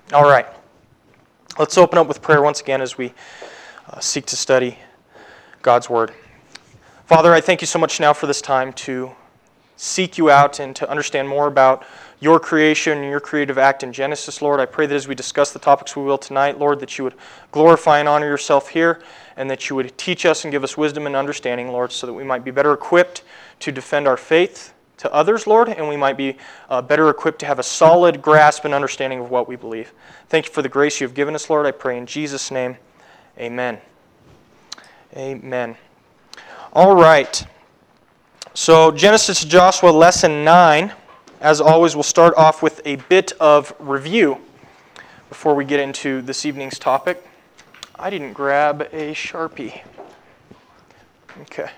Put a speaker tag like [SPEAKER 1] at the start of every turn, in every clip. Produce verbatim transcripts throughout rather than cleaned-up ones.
[SPEAKER 1] All right. Let's open up with prayer once again as we uh, seek to study God's Word. Father, I thank you so much now for this time to seek you out and to understand more about your creation and your creative act in Genesis, Lord. I pray that as we discuss the topics we will tonight, Lord, that you would glorify and honor yourself here, and that you would teach us and give us wisdom and understanding, Lord, so that we might be better equipped to defend our faith to others, Lord, and we might be uh, better equipped to have a solid grasp and understanding of what we believe. Thank you for the grace you have given us, Lord. I pray in Jesus' name, amen. Amen. All right. So Genesis to Joshua, lesson nine. As always, we'll start off with a bit of review before we get into this evening's topic. I didn't grab a Sharpie. Okay.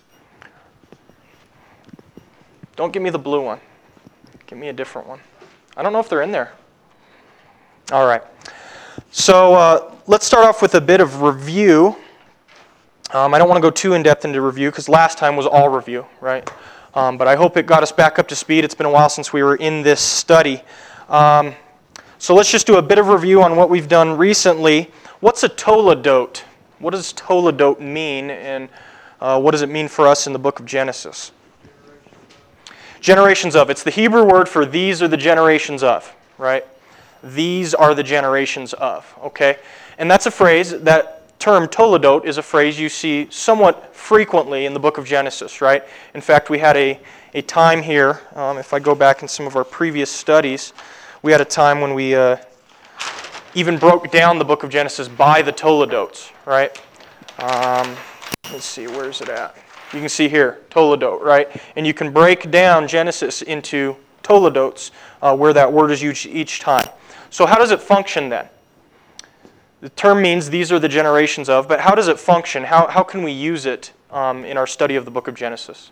[SPEAKER 1] Don't give me the blue one. Give me a different one. I don't know if they're in there. All right. So uh, let's start off with a bit of review. Um, I don't want to go too in-depth into review because last time was all review, right? Um, but I hope it got us back up to speed. It's been a while since we were in this study. Um, so let's just do a bit of review on what we've done recently. What's a toledot? What does toledot mean, and uh, what does it mean for us in the book of Genesis? Generations of. It's the Hebrew word for these are the generations of, right? These are the generations of, okay? And that's a phrase, that term toledot is a phrase you see somewhat frequently in the book of Genesis, right? In fact, we had a, a time here, um, if I go back in some of our previous studies, we had a time when we uh, even broke down the book of Genesis by the toledots, right? Um, let's see, where's it at? You can see here, toledot, right? And you can break down Genesis into toledots, uh, where that word is used each time. So how does it function then? The term means these are the generations of, but how does it function? How, how can we use it um, in our study of the book of Genesis?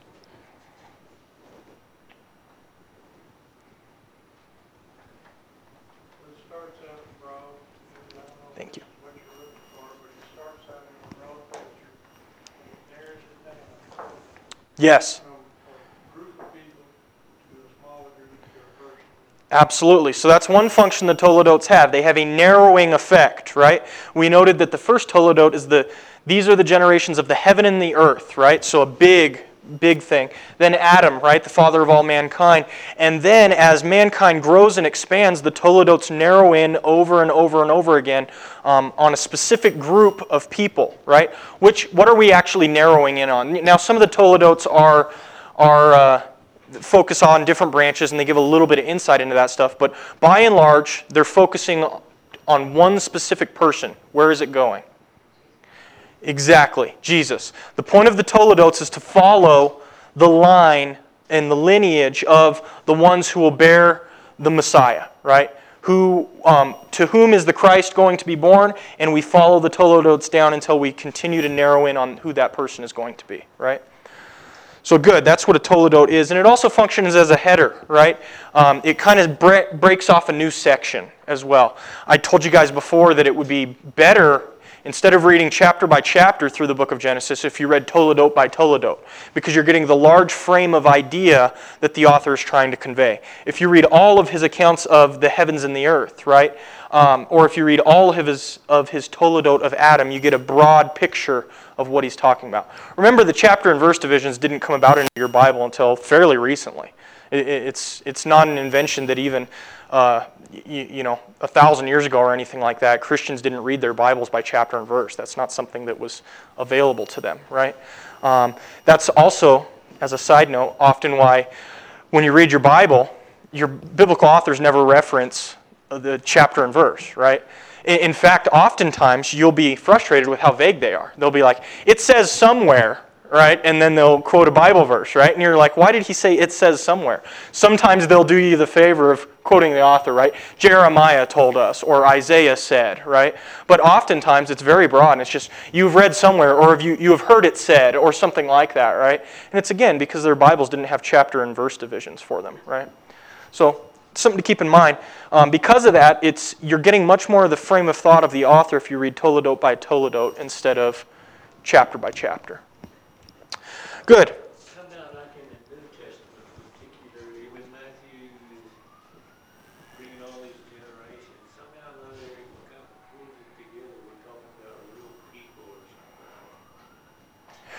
[SPEAKER 2] It starts out broad. I don't know
[SPEAKER 1] Thank you.
[SPEAKER 2] what you're looking for, but it starts out in a broad picture. And it narrows it down
[SPEAKER 1] Yes.
[SPEAKER 2] from a group of people to a smaller group to a person.
[SPEAKER 1] Absolutely. So that's one function the toledots have. They have a narrowing effect, right? We noted that the first toledot is the, these are the generations of the heaven and the earth, right? So a big, big thing. Then Adam, right? The father of all mankind. And then as mankind grows and expands, the toledots narrow in over and over and over again um, on a specific group of people, right? Which, what are we actually narrowing in on? Now, some of the toledots are, are, uh, focus on different branches, and they give a little bit of insight into that stuff. But by and large, they're focusing on one specific person. Where is it going? Exactly, Jesus. The point of the toledots is to follow the line and the lineage of the ones who will bear the Messiah, right? Who, um, to whom is the Christ going to be born? And we follow the toledots down until we continue to narrow in on who that person is going to be, right? So good, that's what a toledot is. And it also functions as a header, right? Um, it kind of bre- breaks off a new section as well. I told you guys before that it would be better, instead of reading chapter by chapter through the book of Genesis, if you read toledot by toledot, because you're getting the large frame of idea that the author is trying to convey. If you read all of his accounts of the heavens and the earth, right? Um, or if you read all of his, of his toledot of Adam, you get a broad picture of what he's talking about. Remember, the chapter and verse divisions didn't come about into your Bible until fairly recently. It, it's it's not an invention that even uh, you, you know a thousand years ago or anything like that. Christians didn't read their Bibles by chapter and verse. That's not something that was available to them, right? Um, that's also, as a side note, often why when you read your Bible, your biblical authors never reference the chapter and verse, right? In fact, oftentimes you'll be frustrated with how vague they are. They'll be like, it says somewhere, right? And then they'll quote a Bible verse, right? And you're like, why did he say it says somewhere? Sometimes they'll do you the favor of quoting the author, right? Jeremiah told us, or Isaiah said, right? But oftentimes it's very broad, and it's just, you've read somewhere, or have you, you have heard it said, or something like that, right? And it's, again, because their Bibles didn't have chapter and verse divisions for them, right? So, something to keep in mind. Um, because of that, it's you're getting much more of the frame of thought of the author if you read toledot by toledot instead of chapter by chapter. Good.
[SPEAKER 3] Somehow, like in the New Testament, particularly when Matthew is bringing all these generations, somehow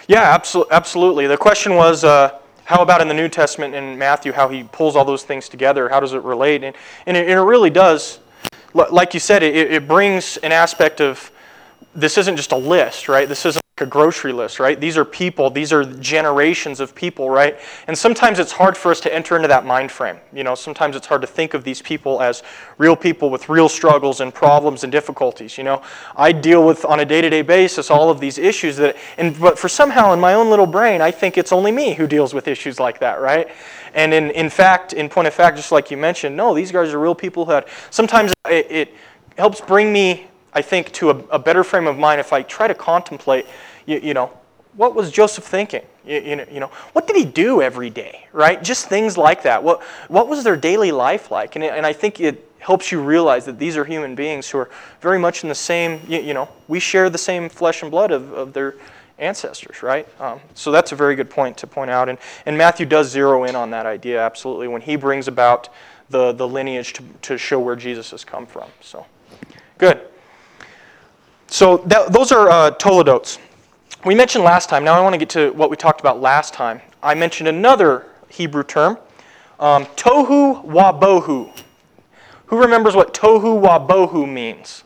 [SPEAKER 1] Yeah, absol- absolutely. The question was, uh, how about in the New Testament in Matthew, how he pulls all those things together? How does it relate? And, and, it, and it really does. L- Like you said, it, it brings an aspect of, this isn't just a list, right? This isn't like a grocery list, right? These are people. These are generations of people, right? And sometimes it's hard for us to enter into that mind frame. You know, sometimes it's hard to think of these people as real people with real struggles and problems and difficulties. You know, I deal with on a day-to-day basis all of these issues that, and but for somehow in my own little brain, I think it's only me who deals with issues like that, right? And in in fact, in point of fact, just like you mentioned, no, these guys are real people who had. Sometimes it, it helps bring me, I think, to a, a better frame of mind if I try to contemplate, you, you know, what was Joseph thinking? You, you, know, you know, what did he do every day, right? Just things like that. What what was their daily life like? And, it, and I think it helps you realize that these are human beings who are very much in the same, you, you know, we share the same flesh and blood of, of their ancestors, right? Um, so that's a very good point to point out. And, and Matthew does zero in on that idea, absolutely, when he brings about the, the lineage to, to show where Jesus has come from. So, good. So that, those are uh, toledotes. We mentioned last time, now I want to get to what we talked about last time. I mentioned another Hebrew term, um, tohu wabohu. Who remembers what tohu wabohu means?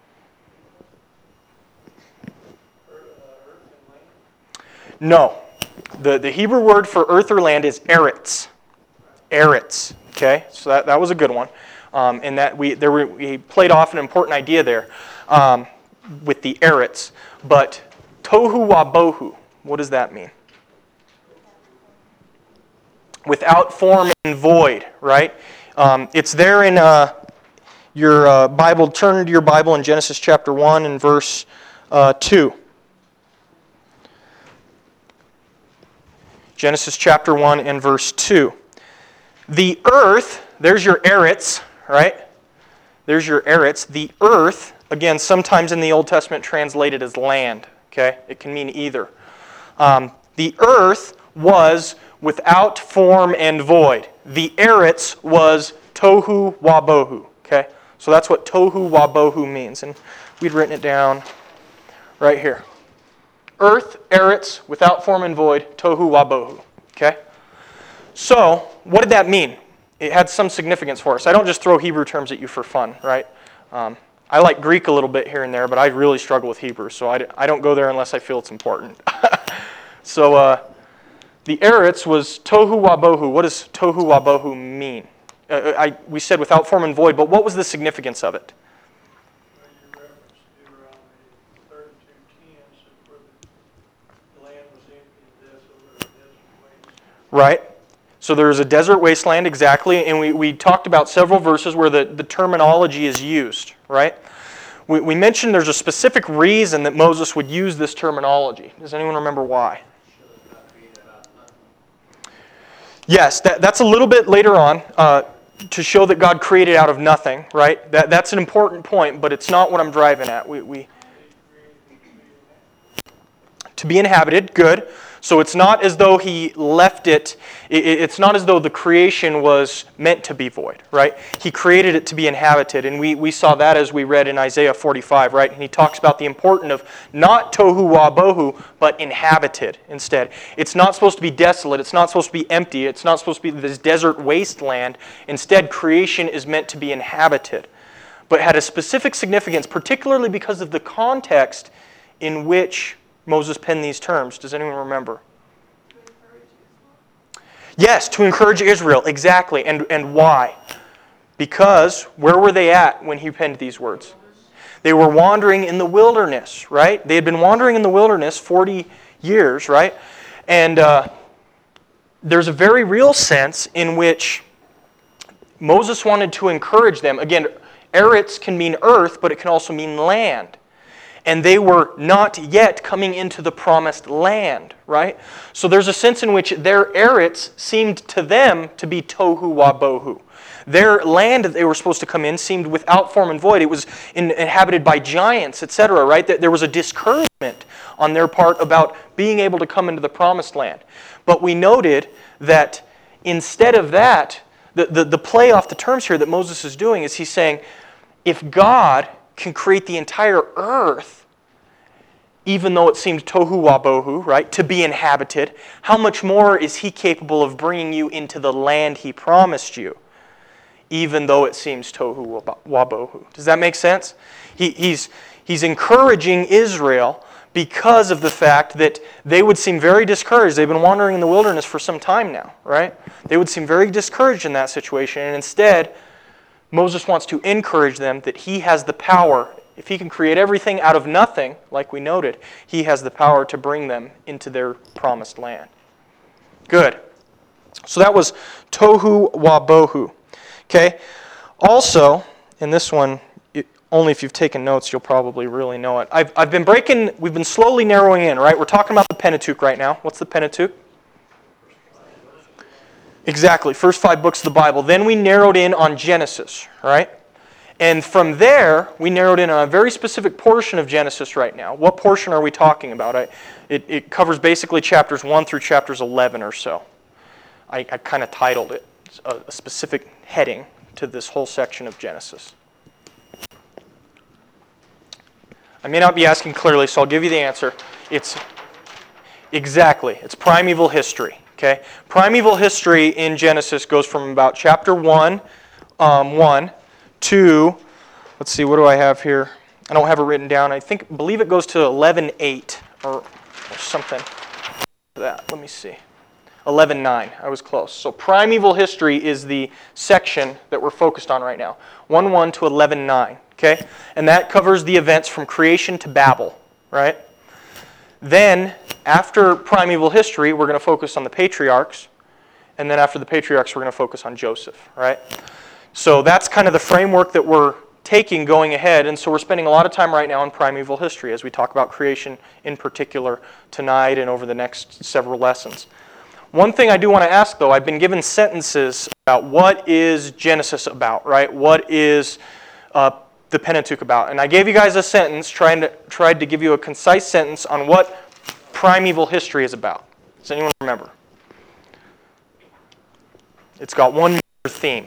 [SPEAKER 1] No. The, the Hebrew word for earth or land is eretz. Eretz. Okay, so that, that was a good one. Um, and that we, there were, we played off an important idea there. Um, with the eretz, but tohu wabohu, what does that mean? Without form and void, right? Um, it's there in uh, your uh, Bible. Turn to your Bible in Genesis chapter one and verse uh, two. Genesis chapter one and verse two. The earth, there's your eretz, right? There's your eretz. The earth, again, sometimes in the Old Testament translated as land. Okay, it can mean either. Um, the earth was without form and void. The eretz was tohu wabohu. Okay, so that's what tohu wabohu means, and we'd written it down right here. Earth, eretz, without form and void, tohu wabohu. Okay, so what did that mean? It had some significance for us. I don't just throw Hebrew terms at you for fun, right? Um, I like Greek a little bit here and there, but I really struggle with Hebrew, so I, I don't go there unless I feel it's important. so uh, the eretz was tohu wabohu. What does tohu wabohu mean? Uh, I, we said without form and void, but what was the significance of it?
[SPEAKER 2] Well, you referenced Deuteronomy thirty-two ten, said where the land was empty and desolate, or desert waste.
[SPEAKER 1] Right. So there's a desert wasteland, exactly, and we, we talked about several verses where the, the terminology is used, right? We, we mentioned there's a specific reason that Moses would use this terminology. Does anyone remember why? Yes, that, that's a little bit later on, uh, to show that God created out of nothing, right? That, that's an important point, but it's not what I'm driving at. We, we To be inhabited, good. So it's not as though he left it, it's not as though the creation was meant to be void, right? He created it to be inhabited, and we, we saw that as we read in Isaiah forty-five, right? And he talks about the importance of not tohu wabohu, but inhabited instead. It's not supposed to be desolate, it's not supposed to be empty, it's not supposed to be this desert wasteland. Instead, creation is meant to be inhabited, but had a specific significance, particularly because of the context in which Moses penned these terms. Does anyone remember? Yes, to encourage Israel, exactly. And, and why? Because where were they at when he penned these words? They were wandering in the wilderness, right? They had been wandering in the wilderness forty years, right? And uh, there's a very real sense in which Moses wanted to encourage them. Again, eretz can mean earth, but it can also mean land. And they were not yet coming into the promised land, right? So there's a sense in which their eretz seemed to them to be tohu wabohu. Their land that they were supposed to come in seemed without form and void. It was in, inhabited by giants, et cetera, right? There was a discouragement on their part about being able to come into the promised land. But we noted that instead of that, the, the, the play off the terms here that Moses is doing is he's saying, if God can create the entire earth even though it seemed tohu wabohu, right, to be inhabited, how much more is He capable of bringing you into the land He promised you, even though it seems tohu wabohu? Does that make sense? He, he's, he's encouraging Israel because of the fact that they would seem very discouraged. They've been wandering in the wilderness for some time now, right? They would seem very discouraged in that situation, and instead, Moses wants to encourage them that he has the power. If he can create everything out of nothing, like we noted, he has the power to bring them into their promised land. Good. So that was tohu wabohu. Okay? Also, in this one, it, only if you've taken notes, you'll probably really know it. I've, I've been breaking, we've been slowly narrowing in, right? We're talking about the Pentateuch right now. What's the Pentateuch? Exactly, first five books of the Bible. Then we narrowed in on Genesis, right? And from there, we narrowed in on a very specific portion of Genesis right now. What portion are we talking about? I, it, it covers basically chapters one through chapters eleven or so. I, I kind of titled it a, a specific heading to this whole section of Genesis. I may not be asking clearly, so I'll give you the answer. It's exactly, it's primeval history. Okay? Primeval history in Genesis goes from about chapter one, um, one to, let's see, what do I have here? I don't have it written down. I think, believe it goes to eleven eight or, or something. That. Let me see. eleven nine. I was close. So primeval history is the section that we're focused on right now. one one to eleven nine. Okay? And that covers the events from creation to Babel. Right? Then, after primeval history, we're going to focus on the patriarchs. And then after the patriarchs, we're going to focus on Joseph. Right? So that's kind of the framework that we're taking going ahead. And so we're spending a lot of time right now on primeval history as we talk about creation in particular tonight and over the next several lessons. One thing I do want to ask, though, I've been given sentences about what is Genesis about, right? What is uh, the Pentateuch about? And I gave you guys a sentence, trying to, tried to give you a concise sentence on what primeval history is about. Does anyone remember? It's got one major theme.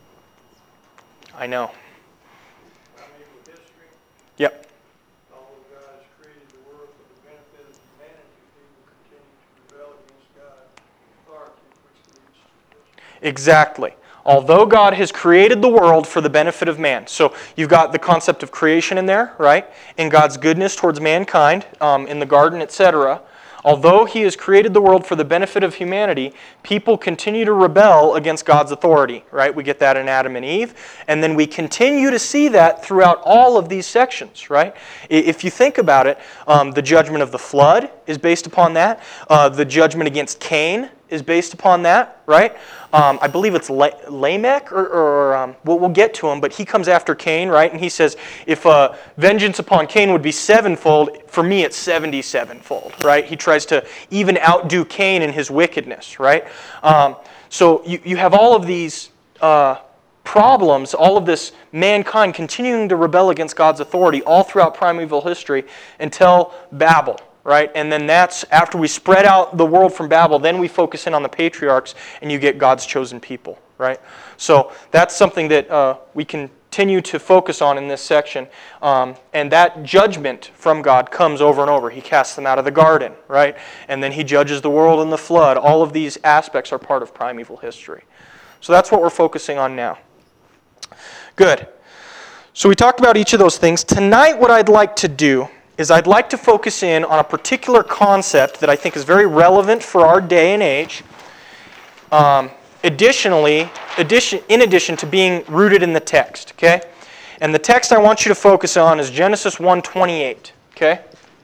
[SPEAKER 1] I know.
[SPEAKER 2] Primeval history,
[SPEAKER 1] Yep.
[SPEAKER 2] although God has created the world for the benefit of humanity, people continue to rebel against God's authority, which leads to this.
[SPEAKER 1] Exactly. Although God has created the world for the benefit of man. So you've got the concept of creation in there, right? And God's goodness towards mankind um, in the garden, et cetera. Although He has created the world for the benefit of humanity, people continue to rebel against God's authority, right? We get that in Adam and Eve. And then we continue to see that throughout all of these sections, right? If you think about it, um, the judgment of the flood is based upon that. Uh, the judgment against Cain is based upon that, right? Um, I believe it's La- Lamech, or, or um, we'll, we'll get to him, but he comes after Cain, right? And he says, if uh, vengeance upon Cain would be sevenfold, for me it's seventy-sevenfold, right? He tries to even outdo Cain in his wickedness, right? Um, so you, you have all of these uh, problems, all of this mankind continuing to rebel against God's authority all throughout primeval history until Babel. Right? And then that's, after we spread out the world from Babel, then we focus in on the patriarchs and you get God's chosen people. Right? So that's something that uh, we continue to focus on in this section. Um, and that judgment from God comes over and over. He casts them out of the garden. Right? And then He judges the world in the flood. All of these aspects are part of primeval history. So that's what we're focusing on now. Good. So we talked about each of those things. Tonight what I'd like to do is I'd like to focus in on a particular concept that I think is very relevant for our day and age. Um, additionally, addition, in addition to being rooted in the text, okay? And the text I want you to focus on is Genesis one twenty-eight, okay?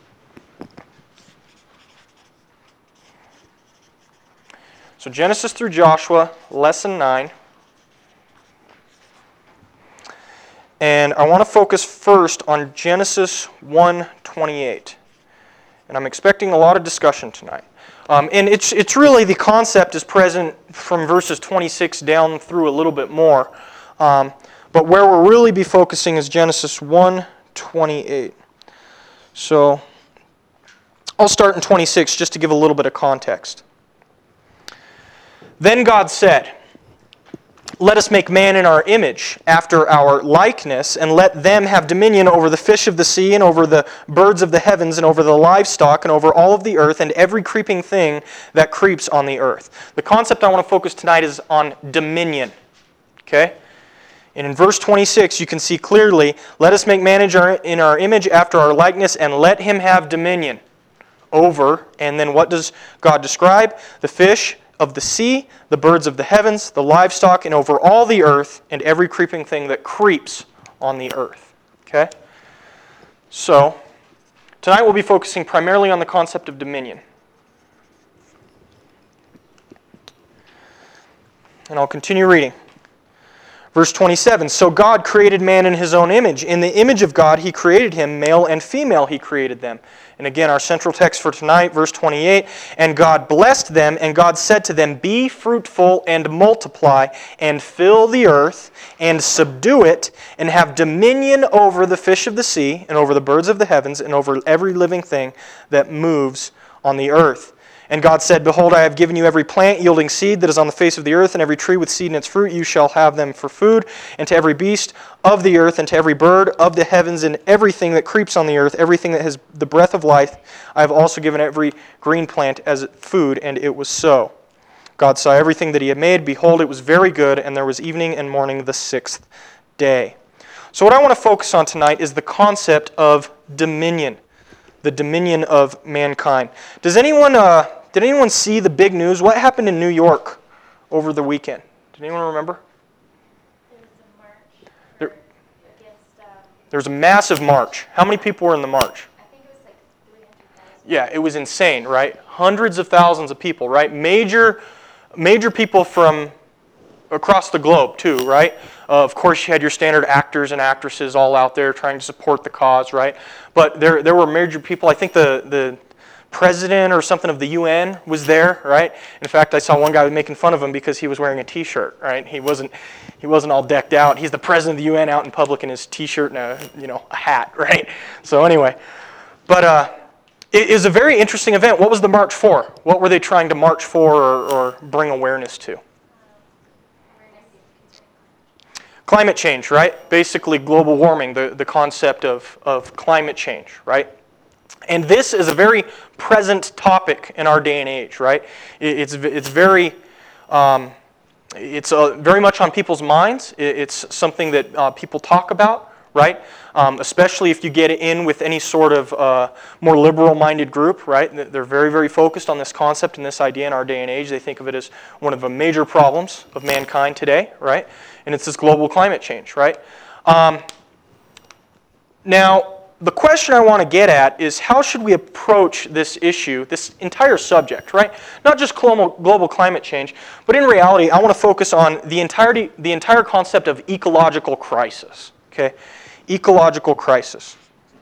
[SPEAKER 1] So Genesis through Joshua, lesson nine. And I want to focus first on Genesis one twenty-eight. And I'm expecting a lot of discussion tonight. Um, and it's it's really, the concept is present from verses twenty-six down through a little bit more. Um, but where we'll really be focusing is Genesis one twenty-eight. So I'll start in twenty-six just to give a little bit of context. Then God said, let us make man in our image, after our likeness, and let them have dominion over the fish of the sea, and over the birds of the heavens, and over the livestock, and over all of the earth, and every creeping thing that creeps on the earth. The concept I want to focus tonight is on dominion. Okay? And in verse twenty-six, you can see clearly, let us make man in our image after our likeness, and let him have dominion over, and then what does God describe? The fish of the sea, the birds of the heavens, the livestock, and over all the earth, and every creeping thing that creeps on the earth. Okay? So, tonight we'll be focusing primarily on the concept of dominion. And I'll continue reading. Verse twenty-seven, so God created man in his own image. In the image of God he created him, male and female he created them. And again, our central text for tonight, verse twenty-eight, and God blessed them, and God said to them, be fruitful and multiply, and fill the earth, and subdue it, and have dominion over the fish of the sea, and over the birds of the heavens, and over every living thing that moves on the earth. And God said, behold, I have given you every plant yielding seed that is on the face of the earth, and every tree with seed in its fruit. You shall have them for food. And to every beast of the earth, and to every bird of the heavens, and everything that creeps on the earth, everything that has the breath of life, I have also given every green plant as food. And it was so. God saw everything that he had made. Behold, it was very good. And there was evening and morning the sixth day. So what I want to focus on tonight is the concept of dominion. The dominion of mankind. Does anyone... Uh, Did anyone see the big news? What happened in New York over the weekend? Did anyone remember?
[SPEAKER 4] There was a march
[SPEAKER 1] There,
[SPEAKER 4] for, against, um,
[SPEAKER 1] there was a massive march. How many people were in the march?
[SPEAKER 4] I think it was like three hundred thousand.
[SPEAKER 1] Yeah, it was insane, right? Hundreds of thousands of people, right? Major, major people from across the globe, too, right? Uh, of course, you had your standard actors and actresses all out there trying to support the cause, right? But there, there were major people. I think the the president or something of the U N was there, right? In fact, I saw one guy making fun of him because he was wearing a T-shirt, right? He wasn't, he wasn't all decked out. He's the president of the U N out in public in his T-shirt and a, you know, a hat, right? So anyway, but uh, it is a very interesting event. What was the march for? What were they trying to march for or, or bring awareness to? Climate change, right? Basically global warming, the, the concept of, of climate change, right? And this is a very present topic in our day and age, right? It's it's very um, it's uh, very much on people's minds. It's something that uh, people talk about, right? Um, especially if you get in with any sort of uh, more liberal-minded group, right? They're very, very focused on this concept and this idea in our day and age. They think of it as one of the major problems of mankind today, right? And it's this global climate change, right? Um, now. The question I want to get at is how should we approach this issue, this entire subject, right? Not just global, global climate change, but in reality, I want to focus on the entirety, the entire concept of ecological crisis, okay? Ecological crisis.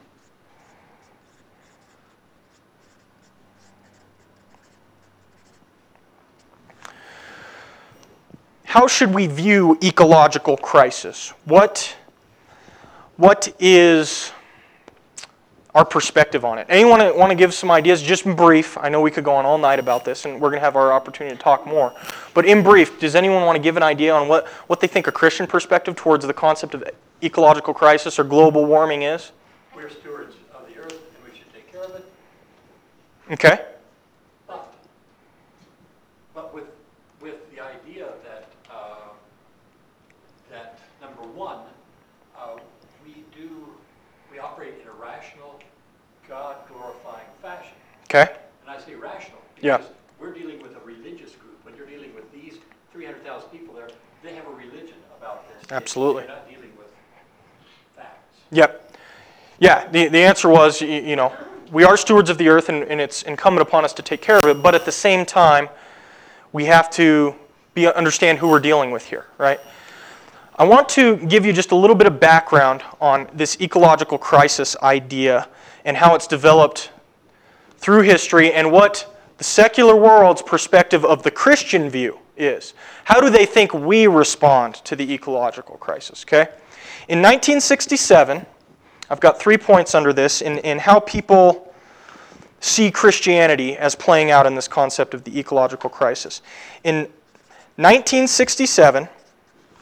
[SPEAKER 1] How should we view ecological crisis? What, what is our perspective on it? Anyone want to give some ideas, just in brief? I know we could go on all night about this, and we're going to have our opportunity to talk more. But in brief, does anyone want to give an idea on what, what they think a Christian perspective towards the concept of ecological crisis or global warming is?
[SPEAKER 5] We're stewards of the earth, and we should take care of it.
[SPEAKER 1] Okay.
[SPEAKER 5] But, but with, with the idea that, uh, that number one, uh, we do, we operate in a rational, God-glorifying fashion.
[SPEAKER 1] Okay.
[SPEAKER 5] And I say rational
[SPEAKER 1] Yeah.
[SPEAKER 5] because we're dealing with a religious group. When you're dealing with these three hundred thousand people there, they have a religion about this.
[SPEAKER 1] Absolutely.
[SPEAKER 5] You're not dealing with facts.
[SPEAKER 1] Yep. Yeah, the, the answer was, you, you know, we are stewards of the earth, and, and it's incumbent upon us to take care of it, but at the same time, we have to be understand who we're dealing with here, right? I want to give you just a little bit of background on this ecological crisis idea and how it's developed through history and what the secular world's perspective of the Christian view is. How do they think we respond to the ecological crisis, okay? In nineteen sixty-seven, I've got three points under this in, in how people see Christianity as playing out in this concept of the ecological crisis. In nineteen sixty-seven,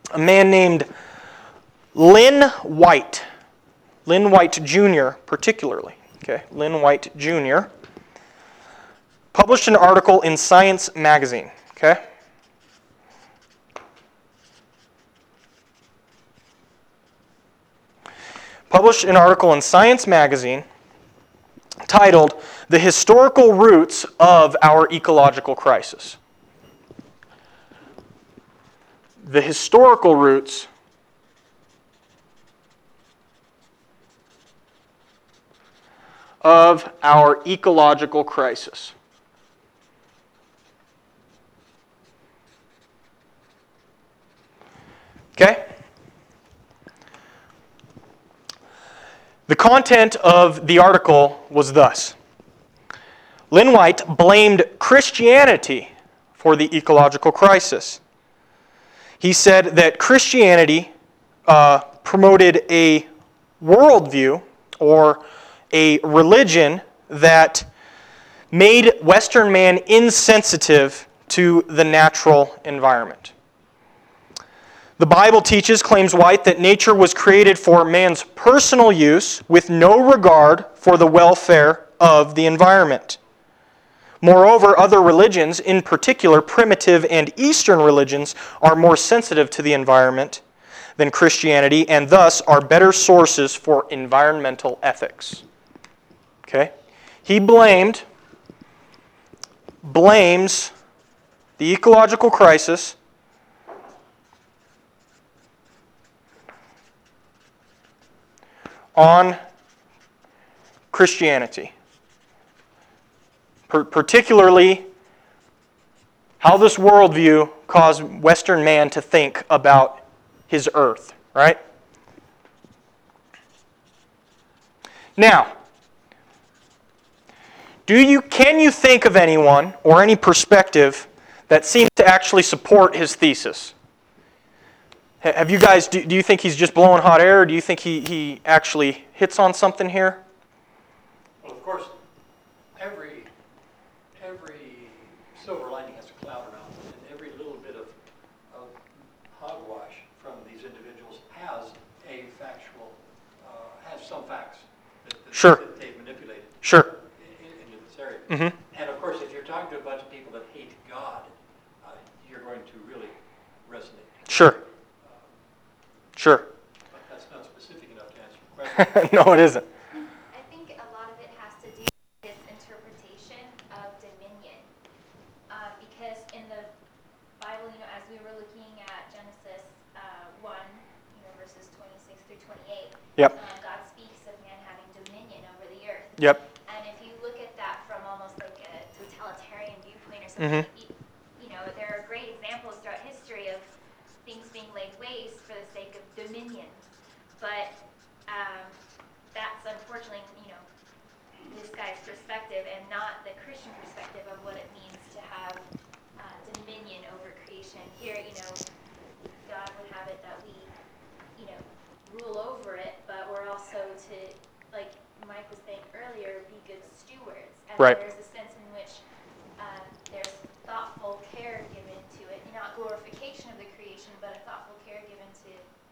[SPEAKER 1] a man named Lynn White, Lynn White Junior particularly, okay, Lynn White Junior, published an article in Science magazine, okay? Published an article in Science magazine titled "The Historical Roots of Our Ecological Crisis." The historical roots of our ecological crisis. Okay? The content of the article was thus. Lynn White blamed Christianity for the ecological crisis. He said that Christianity uh, promoted a worldview or a religion that made Western man insensitive to the natural environment. The Bible teaches, claims White, that nature was created for man's personal use with no regard for the welfare of the environment. Moreover, other religions, in particular primitive and Eastern religions, are more sensitive to the environment than Christianity and thus are better sources for environmental ethics. Okay? He blamed, blames the ecological crisis on Christianity. Per- particularly how this worldview caused Western man to think about his earth, right? Now, do you can you think of anyone or any perspective that seems to actually support his thesis? Have you guys, do, do you think he's just blowing hot air, or do you think he, he actually hits on something here?
[SPEAKER 5] Well, of course, every every silver lining has a cloud around it, and every little bit of, of hogwash from these individuals has a factual, uh, has some facts that, that,
[SPEAKER 1] Sure.
[SPEAKER 5] that they've manipulated
[SPEAKER 1] Sure.
[SPEAKER 5] in, into this area.
[SPEAKER 1] Mm-hmm.
[SPEAKER 5] And of course, if you're talking to a bunch of people that hate God, uh, you're going to really resonate.
[SPEAKER 1] Sure. Sure.
[SPEAKER 5] But that's not specific enough to answer your question.
[SPEAKER 1] No, it isn't.
[SPEAKER 4] I think a lot of it has to do with his interpretation of dominion. Uh, because in the Bible, you know, as we were looking at Genesis uh, one, you know, verses twenty-six through twenty-eight,
[SPEAKER 1] Yep.
[SPEAKER 4] uh, God speaks of man having dominion over the earth.
[SPEAKER 1] Yep.
[SPEAKER 4] And if you look at that from almost like a totalitarian viewpoint or something,
[SPEAKER 1] Mhm.
[SPEAKER 4] you, you know, there are great examples throughout history of things being laid waste for the sake of dominion. But um, that's unfortunately, you know, this guy's perspective and not the Christian perspective of what it means to have uh, dominion over creation. Here, you know, God would have it that we, you know, rule over it, but we're also to, like Mike was saying earlier, be good stewards. And
[SPEAKER 1] Right.
[SPEAKER 4] there's a sense in which uh, there's thoughtful care given to it, not glorification of the creation, but a thoughtful care given to,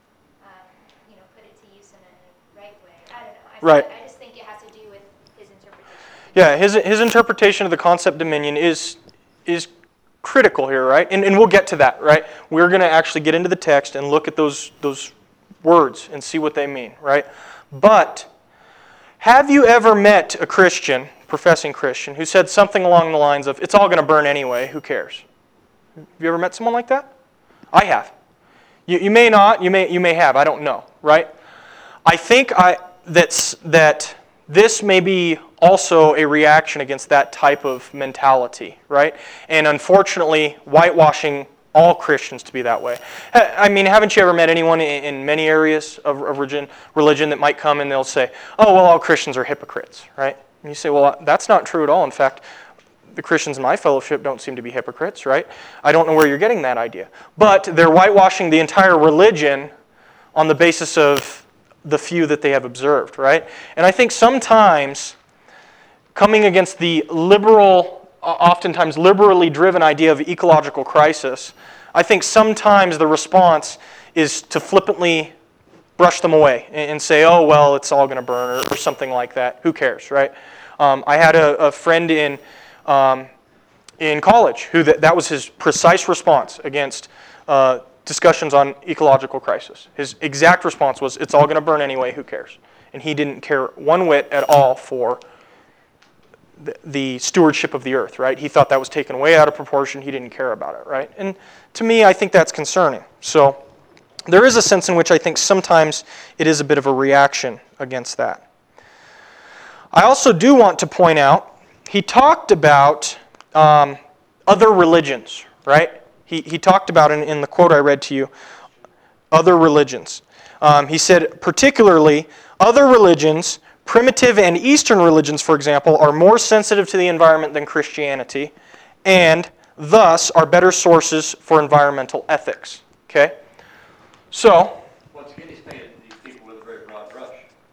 [SPEAKER 4] um, you know, put it to use in a right way. I don't know. I,
[SPEAKER 1] Right.
[SPEAKER 4] I just think it has to do with his interpretation.
[SPEAKER 1] Yeah, his his interpretation of the concept dominion is is critical here, right? And and we'll get to that, right? We're going to actually get into the text and look at those those words and see what they mean, right? But have you ever met a Christian, professing Christian, who said something along the lines of, "It's all going to burn anyway, who cares?" Have you ever met someone like that? I have. You, you may not, you may you may have, I don't know, right? I think I that's that this may be also a reaction against that type of mentality, right? And unfortunately, whitewashing all Christians to be that way. I mean, haven't you ever met anyone in, in many areas of, of religion, religion that might come and they'll say, "Oh, well, all Christians are hypocrites," right? And you say, "Well, that's not true at all. In fact, the Christians in my fellowship don't seem to be hypocrites," right? I don't know where you're getting that idea. But they're whitewashing the entire religion on the basis of the few that they have observed, right? And I think sometimes coming against the liberal, oftentimes liberally driven idea of ecological crisis, I think sometimes the response is to flippantly brush them away and, and say, oh, well, it's all going to burn, or, or something like that. Who cares, right? Um, I had a, a friend in um, in college who th- that was his precise response against uh, discussions on ecological crisis. His exact response was, it's all going to burn anyway, who cares? And he didn't care one whit at all for the, the stewardship of the earth, right? He thought that was taken way out of proportion. He didn't care about it, right? And to me, I think that's concerning. So there is a sense in which I think sometimes it is a bit of a reaction against that. I also do want to point out, he talked about um, other religions, right? He, he talked about, in, in the quote I read to you, other religions. Um, he said, particularly, other religions, primitive and Eastern religions, for example, are more sensitive to the environment than Christianity, and thus are better sources for environmental ethics. Okay? So,
[SPEAKER 5] Once again, he's painted these people with a very broad brush.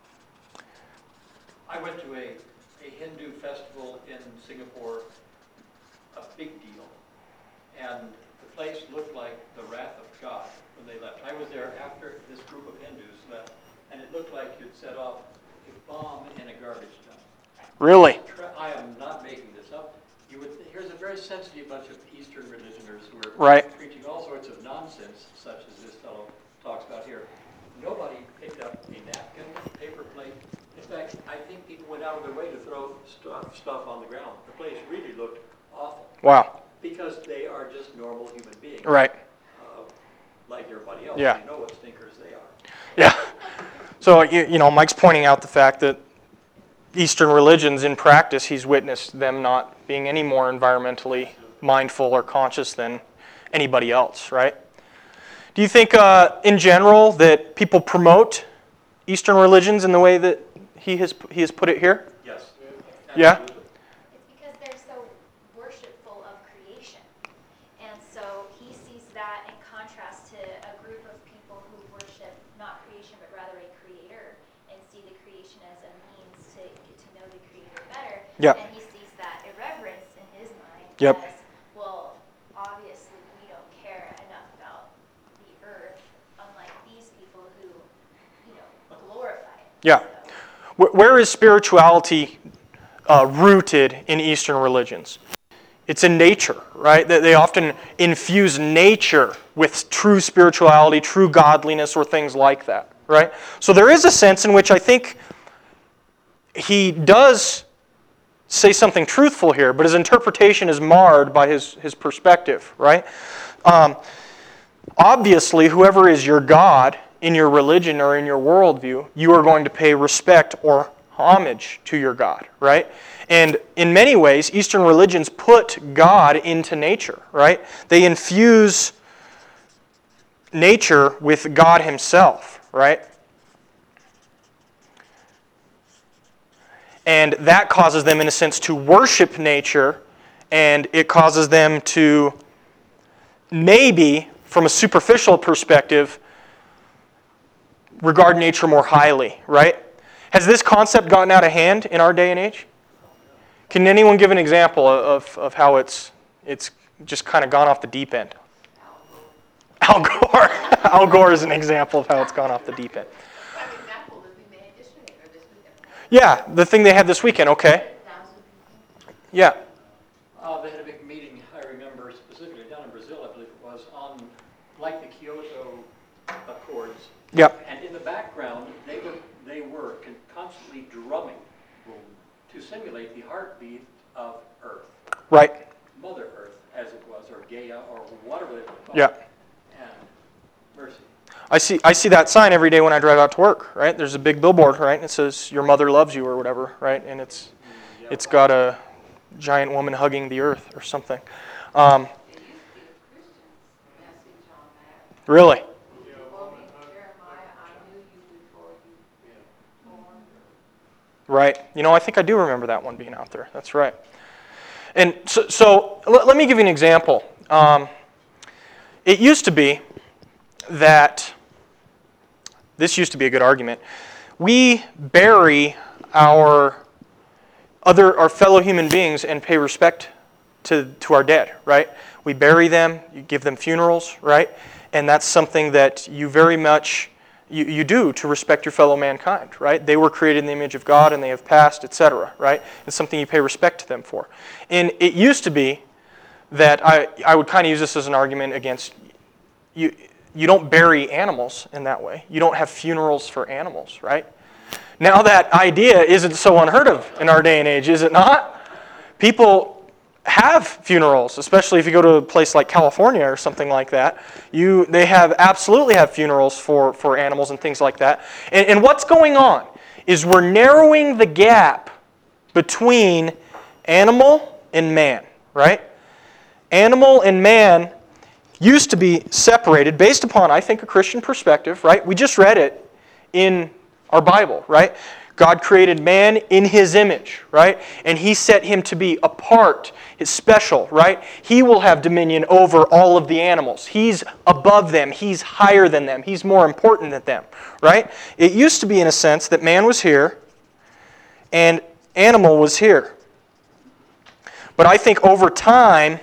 [SPEAKER 5] I went to a, a Hindu festival in Singapore, a big deal, and the place looked like the wrath of God when they left. I was there after this group of Hindus left, and it looked like you'd set off a bomb in a garbage dump.
[SPEAKER 1] really?
[SPEAKER 5] I am not making this up. You would, here's a very sensitive bunch of Eastern religioners who are
[SPEAKER 1] Right.
[SPEAKER 5] preaching all sorts of nonsense, such as this fellow talks about here. Nobody picked up a napkin, paper plate. In fact, I think people went out of their way to throw stuff, stuff on the ground. The place really looked awful
[SPEAKER 1] Wow.
[SPEAKER 5] because they are just normal human beings,
[SPEAKER 1] Right.
[SPEAKER 5] uh, like everybody else.
[SPEAKER 1] Yeah.
[SPEAKER 5] You know what stinkers they are.
[SPEAKER 1] Yeah. So, you, you know, Mike's pointing out the fact that Eastern religions, in practice, he's witnessed them not being any more environmentally mindful or conscious than anybody else, right? Do you think, uh, in general, that people promote Eastern religions in the way that he has he has put it here?
[SPEAKER 5] Yes.
[SPEAKER 1] Yeah?
[SPEAKER 5] Absolutely.
[SPEAKER 4] It's because they're so worshipful of creation. And so he sees that in contrast to a group of people who worship not creation but rather a creator and see the creation as a means to get to know the creator better.
[SPEAKER 1] Yep.
[SPEAKER 4] And he sees that irreverence in his mind
[SPEAKER 1] Yep.
[SPEAKER 4] as, well, obviously we don't care enough about the earth, unlike these people who, you know, glorify it.
[SPEAKER 1] Yeah.
[SPEAKER 4] So,
[SPEAKER 1] Wh- Where is spirituality uh, rooted in Eastern religions? It's in nature, right? They they often infuse nature with true spirituality, true godliness, or things like that, right? So there is a sense in which I think he does say something truthful here, but his interpretation is marred by his, his perspective, right? Um, obviously, whoever is your God in your religion or in your worldview, you are going to pay respect or homage to your God, right? And in many ways, Eastern religions put God into nature, right? They infuse nature with God himself, right? And that causes them, in a sense, to worship nature, and it causes them to maybe, from a superficial perspective, regard nature more highly, right? Has this concept gotten out of hand in our day and age? Can anyone give an example of, of how it's it's just kind of gone off the deep end? Al Gore. Al Gore is an example of how it's gone off the deep end.
[SPEAKER 6] An example would be made this week or this weekend.
[SPEAKER 1] Yeah, the thing they had this weekend, okay.
[SPEAKER 6] Thousand people.
[SPEAKER 1] Yeah,
[SPEAKER 5] Uh, they had a big meeting, I remember specifically down in Brazil, I believe it was, on like the Kyoto Accords.
[SPEAKER 1] yep,
[SPEAKER 5] And in the background, they were they were con- constantly drumming to simulate the heartbeat of Earth,
[SPEAKER 1] right,
[SPEAKER 5] Mother Earth, as it was, or Gaia, or whatever they would call
[SPEAKER 1] yeah.
[SPEAKER 5] it. And mercy.
[SPEAKER 1] I see I see that sign every day when I drive out to work, right? There's a big billboard, right? And it says, your mother loves you, or whatever, right? And it's
[SPEAKER 5] Yeah.
[SPEAKER 1] it's got a giant woman hugging the earth or something. Um,
[SPEAKER 6] It used to be the Christian's message on that.
[SPEAKER 1] really?
[SPEAKER 6] Quoting Jeremiah, I knew you before you were born.
[SPEAKER 1] Right. You know, I think I do remember that one being out there. That's right. And so, so let, let me give you an example. Um, it used to be that, this used to be a good argument, we bury our other, our fellow human beings and pay respect to, to our dead, right? We bury them, you give them funerals, right? and that's something that you very much you, you do to respect your fellow mankind, right? They were created in the image of God, and they have passed, et cetera, right? It's something you pay respect to them for. And it used to be that I, I would kind of use this as an argument against you. You don't bury animals in that way. You don't have funerals for animals, right? Now that idea isn't so unheard of in our day and age, is it not? People have funerals, especially if you go to a place like California or something like that. You, they have absolutely have funerals for, for animals and things like that. And, and what's going on is we're narrowing the gap between animal and man, right? Animal and man used to be separated based upon, I think, a Christian perspective, right? We just read it in our Bible, right? God created man in His image, right? And He set him to be apart, His special, right? He will have dominion over all of the animals. He's above them. He's higher than them. He's more important than them, right? It used to be, in a sense, that man was here and animal was here. But I think over time,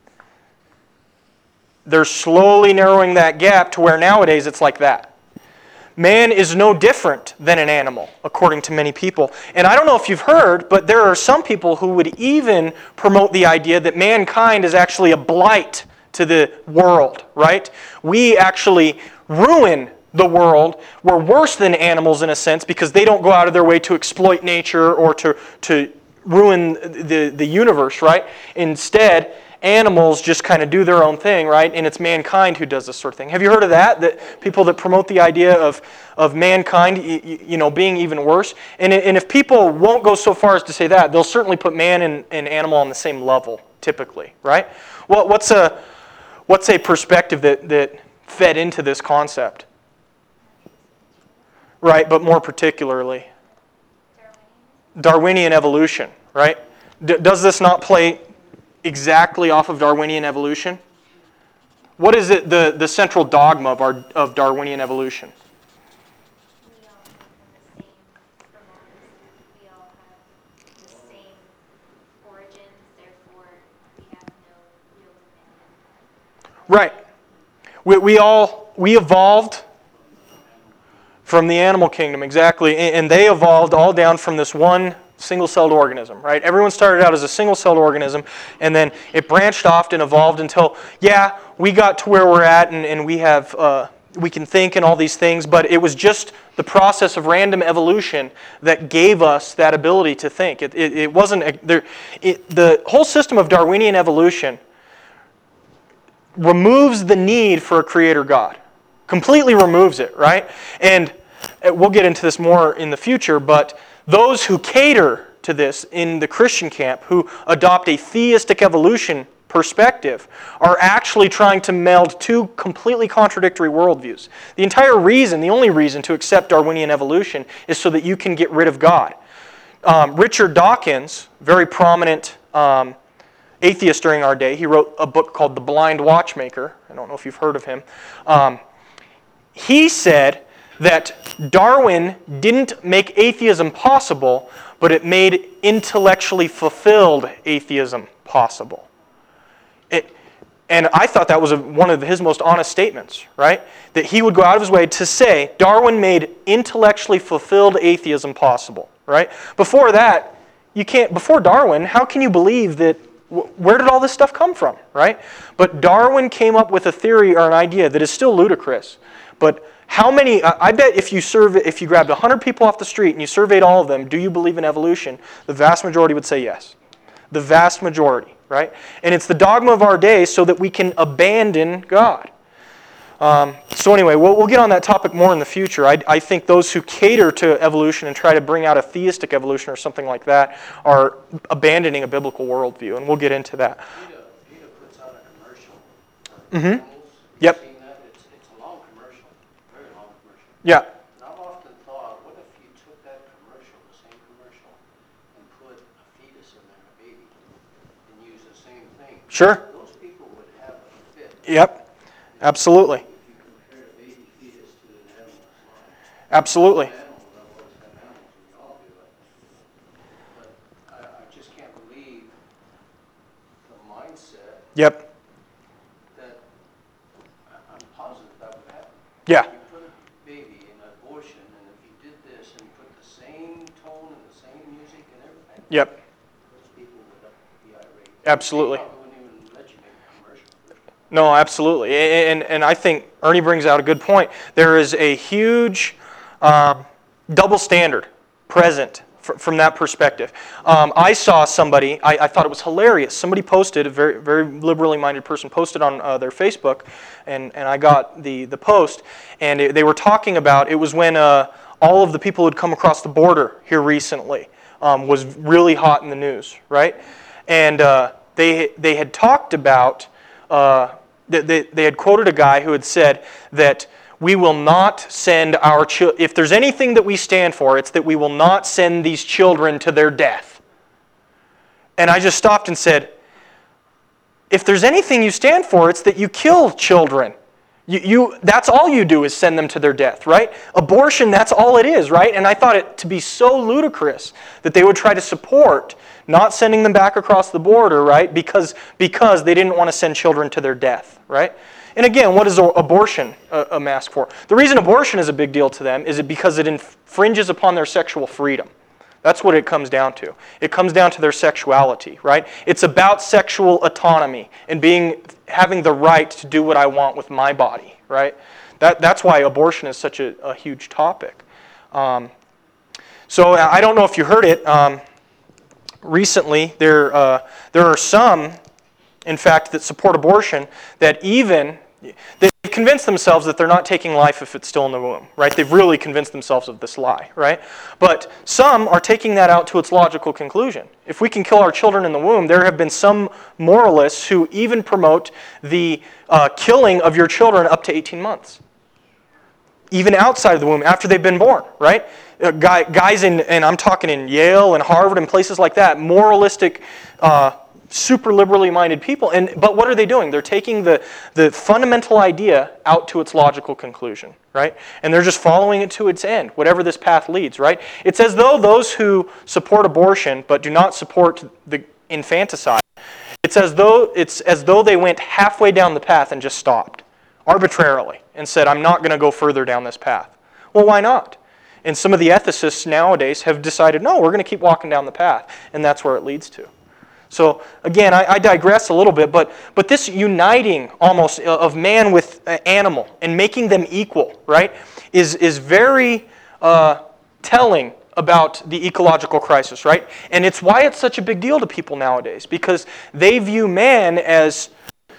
[SPEAKER 1] they're slowly narrowing that gap to where nowadays it's like that. Man is no different than an animal, according to many people. And I don't know if you've heard, but there are some people who would even promote the idea that mankind is actually a blight to the world, right? We actually ruin the world. We're worse than animals in a sense because they don't go out of their way to exploit nature or to, to ruin the, the universe, right? Instead, animals just kind of do their own thing, right? And it's mankind who does this sort of thing. Have you heard of that? That people that promote the idea of, of mankind, you, you know, being even worse? And, and if people won't go so far as to say that, they'll certainly put man and, and animal on the same level, typically, right? Well, what's a, what's a perspective that, that fed into this concept? Right, but more particularly, Darwinian evolution, right? D- does this not play exactly off of Darwinian evolution? What is it, the, the central dogma of, our, of Darwinian evolution?
[SPEAKER 4] We all come from the same, from all, we all have the same origins, therefore we have no real dominion.
[SPEAKER 1] Right. We, we all, we evolved from the animal kingdom, exactly. And they evolved all down from this one single-celled organism, right? Everyone started out as a single-celled organism, and then it branched off and evolved until, yeah, we got to where we're at, and, and we have, uh, we can think and all these things, but it was just the process of random evolution that gave us that ability to think. It, it, it wasn't, a, there, it, the whole system of Darwinian evolution removes the need for a creator God. Completely removes it, right? And we'll get into this more in the future, but those who cater to this in the Christian camp, who adopt a theistic evolution perspective, are actually trying to meld two completely contradictory worldviews. The entire reason, the only reason to accept Darwinian evolution is so that you can get rid of God. Um, Richard Dawkins, very prominent um, atheist during our day, he wrote a book called The Blind Watchmaker. I don't know if you've heard of him. Um, he said that Darwin didn't make atheism possible, but it made intellectually fulfilled atheism possible. It, and I thought that was a, one of his most honest statements, right? That he would go out of his way to say Darwin made intellectually fulfilled atheism possible, right? Before that, you can't. Before Darwin, how can you believe that? Where did all this stuff come from, right? But Darwin came up with a theory or an idea that is still ludicrous, but how many, I bet if you survey, if you grabbed one hundred people off the street and you surveyed all of them, do you believe in evolution? The vast majority would say yes. The vast majority, right? And it's the dogma of our day so that we can abandon God. Um, so anyway, we'll, we'll get on that topic more in the future. I, I think those who cater to evolution and try to bring out a theistic evolution or something like that are abandoning a biblical worldview, and we'll get into that.
[SPEAKER 3] PETA, PETA puts out a commercial. for
[SPEAKER 1] Mm-hmm.
[SPEAKER 3] animals.
[SPEAKER 1] Yep.
[SPEAKER 3] You've seen that? It's, it's a long commercial, very long commercial.
[SPEAKER 1] Yeah.
[SPEAKER 3] And I've often thought, what if you took that commercial, the same commercial, and put a fetus in there, a baby, and use the same thing?
[SPEAKER 1] Sure.
[SPEAKER 3] Those people would have a fit.
[SPEAKER 1] Yep. Absolutely.
[SPEAKER 3] If you compare a baby fetus to an animal life.
[SPEAKER 1] Absolutely.
[SPEAKER 3] Animals, I've always had animals, and we all do it. But I, I just can't believe the mindset
[SPEAKER 1] Yep.
[SPEAKER 3] that I- I'm positive
[SPEAKER 1] Yeah.
[SPEAKER 3] You put a baby in abortion, and if you did this and put the same tone and the same music and everything,
[SPEAKER 1] Yep.
[SPEAKER 3] those people would be irate.
[SPEAKER 1] Absolutely.
[SPEAKER 3] They probably wouldn't even let you make a commercial.
[SPEAKER 1] No, absolutely. And, and I think Ernie brings out a good point. There is a huge um, double standard present fr- from that perspective. Um, I saw somebody, I, I thought it was hilarious. Somebody posted, a very very liberally minded person posted on uh, their Facebook, and, and I got the, the post, and it, they were talking about, it was when uh, all of the people who had come across the border here recently um, was really hot in the news, right? And uh, they, they had talked about... Uh, They, they had quoted a guy who had said that we will not send our children, if there's anything that we stand for, it's that we will not send these children to their death. And I just stopped and said, if there's anything you stand for, it's that you kill children. You, you, that's all you do is send them to their death, right? Abortion, that's all it is, right? And I thought it to be so ludicrous that they would try to support not sending them back across the border, right? Because, because they didn't want to send children to their death, right? And again, what is abortion a, a mask for? The reason abortion is a big deal to them is it because it infringes upon their sexual freedom. That's what it comes down to. It comes down to their sexuality, right? It's about sexual autonomy and being having the right to do what I want with my body, right? That, that's why abortion is such a, a huge topic. Um, so I don't know if you heard it. Um, recently, there uh, there are some, in fact, that support abortion that even they've convinced themselves that they're not taking life if it's still in the womb, right? They've really convinced themselves of this lie, right? But some are taking that out to its logical conclusion. If we can kill our children in the womb, there have been some moralists who even promote the uh, killing of your children up to eighteen months. Even outside of the womb, after they've been born, right? Uh, guy, guys in, and I'm talking in Yale and Harvard and places like that, moralistic, uh, super liberally minded people. And but what are they doing? They're taking the, the fundamental idea out to its logical conclusion, right? And they're just following it to its end, whatever this path leads, right? It's as though those who support abortion but do not support the infanticide, it's as though it's as though they went halfway down the path and just stopped arbitrarily and said, I'm not going to go further down this path. Well, why not? And some of the ethicists nowadays have decided, no, we're going to keep walking down the path, and that's where it leads to. So again, I, I digress a little bit, but but this uniting almost of man with animal and making them equal, right, is is very uh, telling about the ecological crisis, right? And it's why it's such a big deal to people nowadays, because they view man as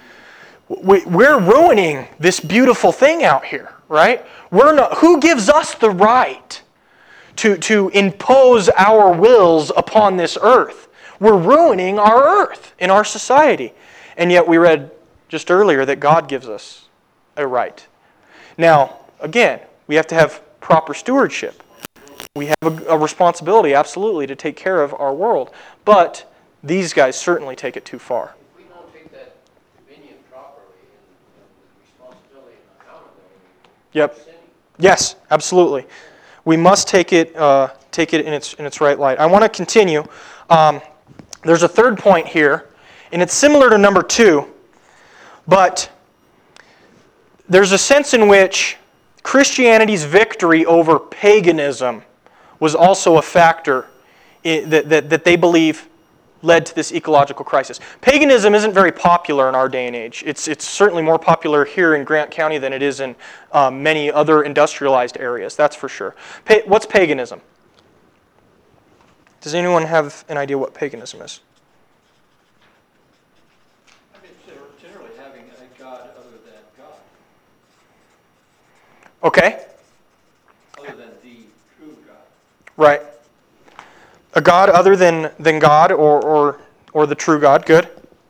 [SPEAKER 1] we're ruining this beautiful thing out here, right? We're not. Who gives us the right to to impose our wills upon this earth? We're ruining our earth in our society. And yet we read just earlier that God gives us a right. Now, again, we have to have proper stewardship. We have a, a responsibility, absolutely, to take care of our world. But these guys certainly take it too far.
[SPEAKER 3] If we don't take that dominion properly and, and responsibility and accountability,
[SPEAKER 1] Yep.
[SPEAKER 3] we're sinning.
[SPEAKER 1] Yes, absolutely. We must take it uh, take it in its in its right light. I want to continue. Um, There's a third point here, and it's similar to number two, but there's a sense in which Christianity's victory over paganism was also a factor in, that, that, that they believe led to this ecological crisis. Paganism isn't very popular in our day and age. It's, it's certainly more popular here in Grant County than it is in um, many other industrialized areas, that's for sure. Pa- what's paganism? Does anyone have an idea what paganism is?
[SPEAKER 5] I mean, it's generally having a God other than God,
[SPEAKER 1] Okay,
[SPEAKER 5] other than the true God.
[SPEAKER 1] right. A God other than, than God or, or, or the true God, good.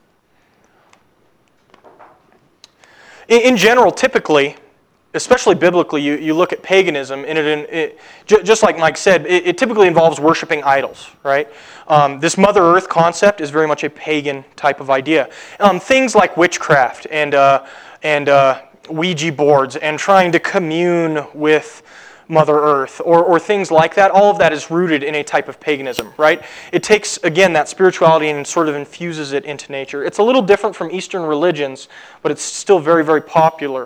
[SPEAKER 1] In, in general, typically, especially biblically, you, you look at paganism, and it, it just like Mike said, it, it typically involves worshiping idols, right? Um, this Mother Earth concept is very much a pagan type of idea. Um, things like witchcraft and uh, and uh, Ouija boards and trying to commune with Mother Earth or, or things like that, all of that is rooted in a type of paganism, right? It takes, again, that spirituality and sort of infuses it into nature. It's a little different from Eastern religions, but it's still very, very popular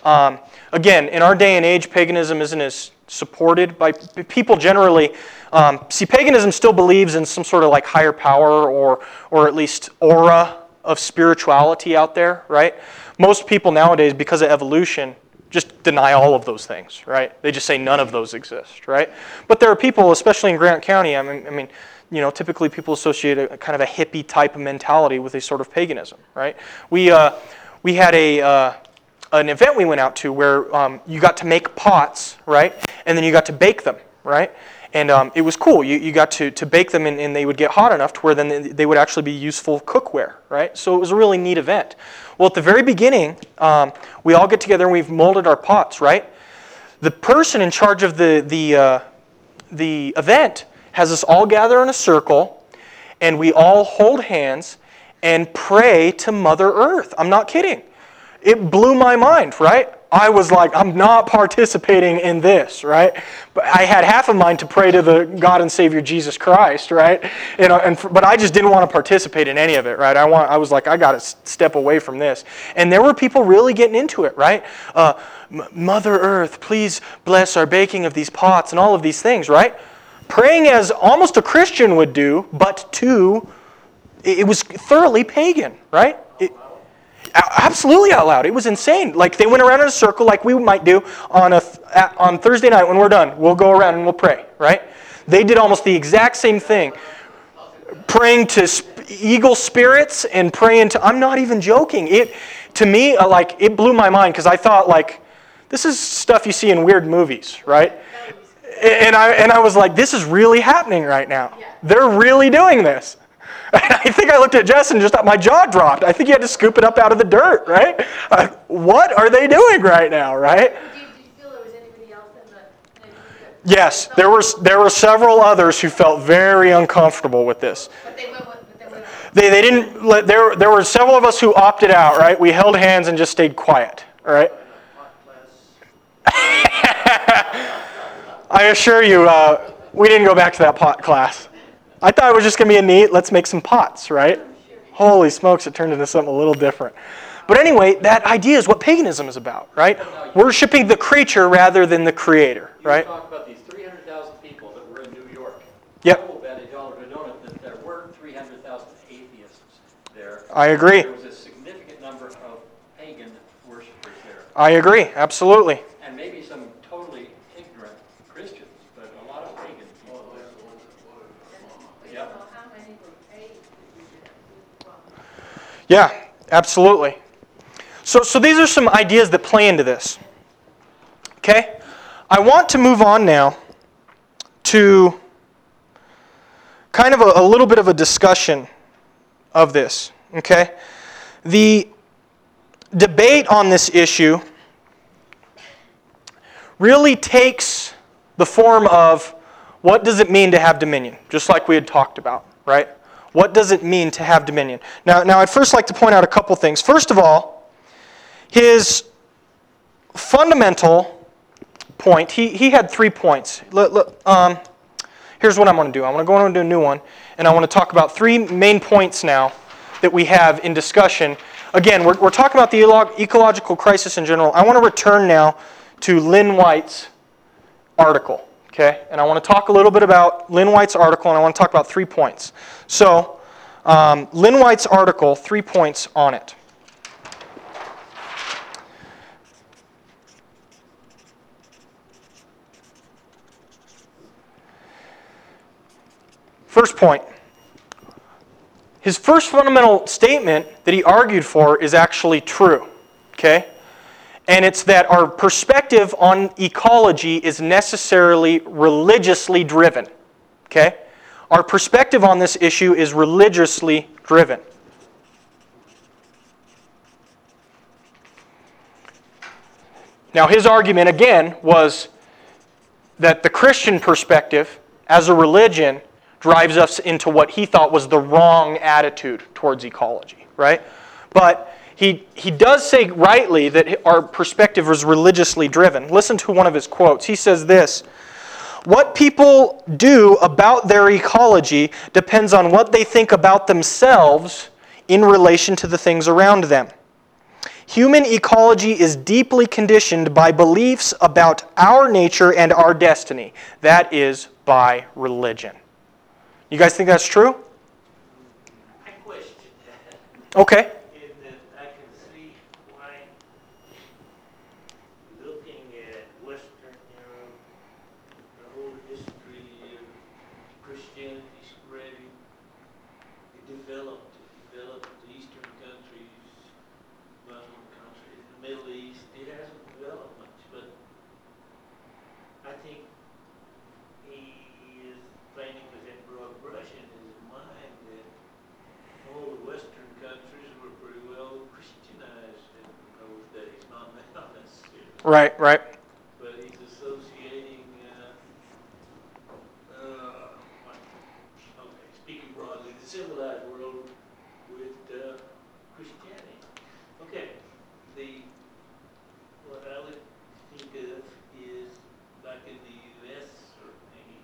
[SPEAKER 1] Um, again, in our day and age, paganism isn't as supported by people generally. Um, see, paganism still believes in some sort of like higher power or, or at least aura of spirituality out there, right? Most people nowadays, because of evolution, just deny all of those things, right? They just say none of those exist, right? But there are people, especially in Grant County, I mean, I mean you know, typically people associate a kind of a hippie type of mentality with a sort of paganism, right? We, uh, we had a... Uh, an event we went out to where um, you got to make pots, right? And then you got to bake them, right? And um, it was cool. You, you got to, to bake them and, and they would get hot enough to where then they, they would actually be useful cookware, right? So it was a really neat event. Well, at the very beginning, um, we all get together and we've molded our pots, right? The person in charge of the, the, uh, the event has us all gather in a circle and we all hold hands and pray to Mother Earth. I'm not kidding. It blew my mind, right? I was like, I'm not participating in this, right? But I had half of mine to pray to the God and Savior Jesus Christ, right? You know, and for, but I just didn't want to participate in any of it, right? I want, I was like, I got to step away from this. And there were people really getting into it, right? Uh, Mother Earth, please bless our baking of these pots and all of these things, right? Praying as almost a Christian would do, but to, it was thoroughly pagan, right? It, Absolutely out loud. It was insane. Like they went around in a circle like we might do on a on Thursday night when we're done. We'll go around and we'll pray, right? They did almost the exact same thing. Praying to sp- eagle spirits and praying to, I'm not even joking. It to me uh, like it blew my mind because I thought like this is stuff you see in weird movies, right? And I and I was like, this is really happening right now. They're really doing this. I think I looked at Jess and just my jaw dropped. I think you had to scoop it up out of the dirt, right? Uh, what are they doing right now, right?
[SPEAKER 6] Did you feel there was anybody else in the...
[SPEAKER 1] Yes, there were there were several others who felt very uncomfortable with this.
[SPEAKER 6] But they went with... But they, went with
[SPEAKER 1] They they didn't let there there were several of us who opted out, right? We held hands and just stayed quiet, all right? I assure you, uh, we didn't go back to that pot class. I thought it was just going to be a neat, let's make some pots, right? Holy smokes, it turned into something a little different. But anyway, that idea is what paganism is about, right? Worshipping the creature rather than the creator, right?
[SPEAKER 5] You talk about these three hundred thousand people that were in New York.
[SPEAKER 1] Yep.
[SPEAKER 5] I will bet a dollar to donut that there weren't three hundred thousand atheists there.
[SPEAKER 1] I agree.
[SPEAKER 5] There was a significant number of pagan worshipers there.
[SPEAKER 1] I agree, absolutely.
[SPEAKER 5] And maybe some totally ignorant Christians, but a lot of pagan people.
[SPEAKER 6] we don't know how many were paid to do that. Well,
[SPEAKER 1] Yeah, absolutely. So, so these are some ideas that play into this. Okay? I want to move on now to kind of a, a little bit of a discussion of this. Okay? The debate on this issue really takes the form of what does it mean to have dominion, just like we had talked about, right? What does it mean to have dominion? Now, now I'd first like to point out a couple things. First of all, his fundamental point, he, he had three points. Look, look, um, here's what I'm going to do. I'm going to go on to a new one, and I want to talk about three main points now that we have in discussion. Again, we're, we're talking about the ecological crisis in general. I want to return now to Lynn White's article. Okay, and I want to talk a little bit about Lynn White's article, and I want to talk about three points. So, um, Lynn White's article, three points on it. First point. His first fundamental statement that he argued for is actually true. Okay? And it's that our perspective on ecology is necessarily religiously driven. Okay? Our perspective on this issue is religiously driven. Now, his argument, again, was that the Christian perspective, as a religion, drives us into what he thought was the wrong attitude towards ecology, right? But He, he does say rightly that our perspective is religiously driven. Listen to one of his quotes. He says this, "What people do about their ecology depends on what they think about themselves in relation to the things around them. human ecology is deeply conditioned by beliefs about our nature and our destiny. That is by religion. You guys think that's true?
[SPEAKER 7] I question that,
[SPEAKER 1] Okay.
[SPEAKER 7] in that I can see why, looking at Western Europe, the whole history of Christianity spreading, it developed, it developed the Eastern countries, Muslim countries, the Middle East. It hasn't developed much, but I think he is painting with that broad brush in his mind that all the Western countries were pretty well Christianized in those days, not now necessarily.
[SPEAKER 1] Right, right.
[SPEAKER 7] But he's associating, uh, uh, okay, speaking broadly, the civilized world with uh, Christianity. Okay, the, what I would think of is, back in the U S, certainly,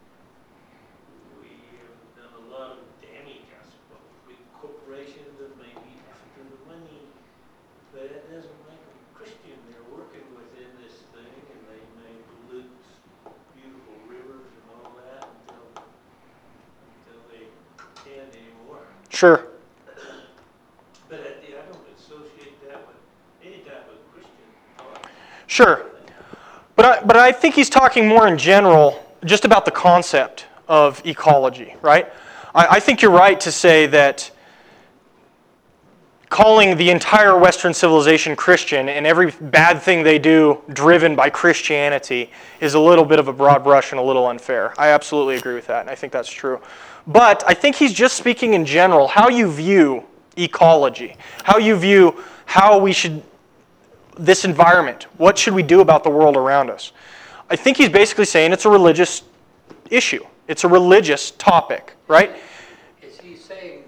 [SPEAKER 7] we have done a lot of damage, I suppose. Big corporations that may be after the money, but that doesn't make them Christian. They're working within this thing, and they may pollute beautiful rivers and all that until, until they can't anymore.
[SPEAKER 1] Sure.
[SPEAKER 7] But at the, I don't associate that with any type of Christian thought.
[SPEAKER 1] Sure. But I, but I think he's talking more in general just about the concept of ecology, right? I, I think you're right to say that calling the entire Western civilization Christian and every bad thing they do driven by Christianity is a little bit of a broad brush and a little unfair. I absolutely agree with that, and I think that's true. But I think he's just speaking in general, how you view ecology, how you view how we should, this environment, what should we do about the world around us. I think he's basically saying it's a religious issue. It's a religious topic, right?
[SPEAKER 5] Is he saying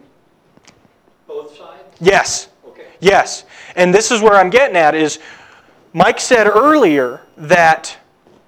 [SPEAKER 5] both sides?
[SPEAKER 1] Yes.
[SPEAKER 5] Okay.
[SPEAKER 1] Yes. And this is where I'm getting at is, Mike said earlier that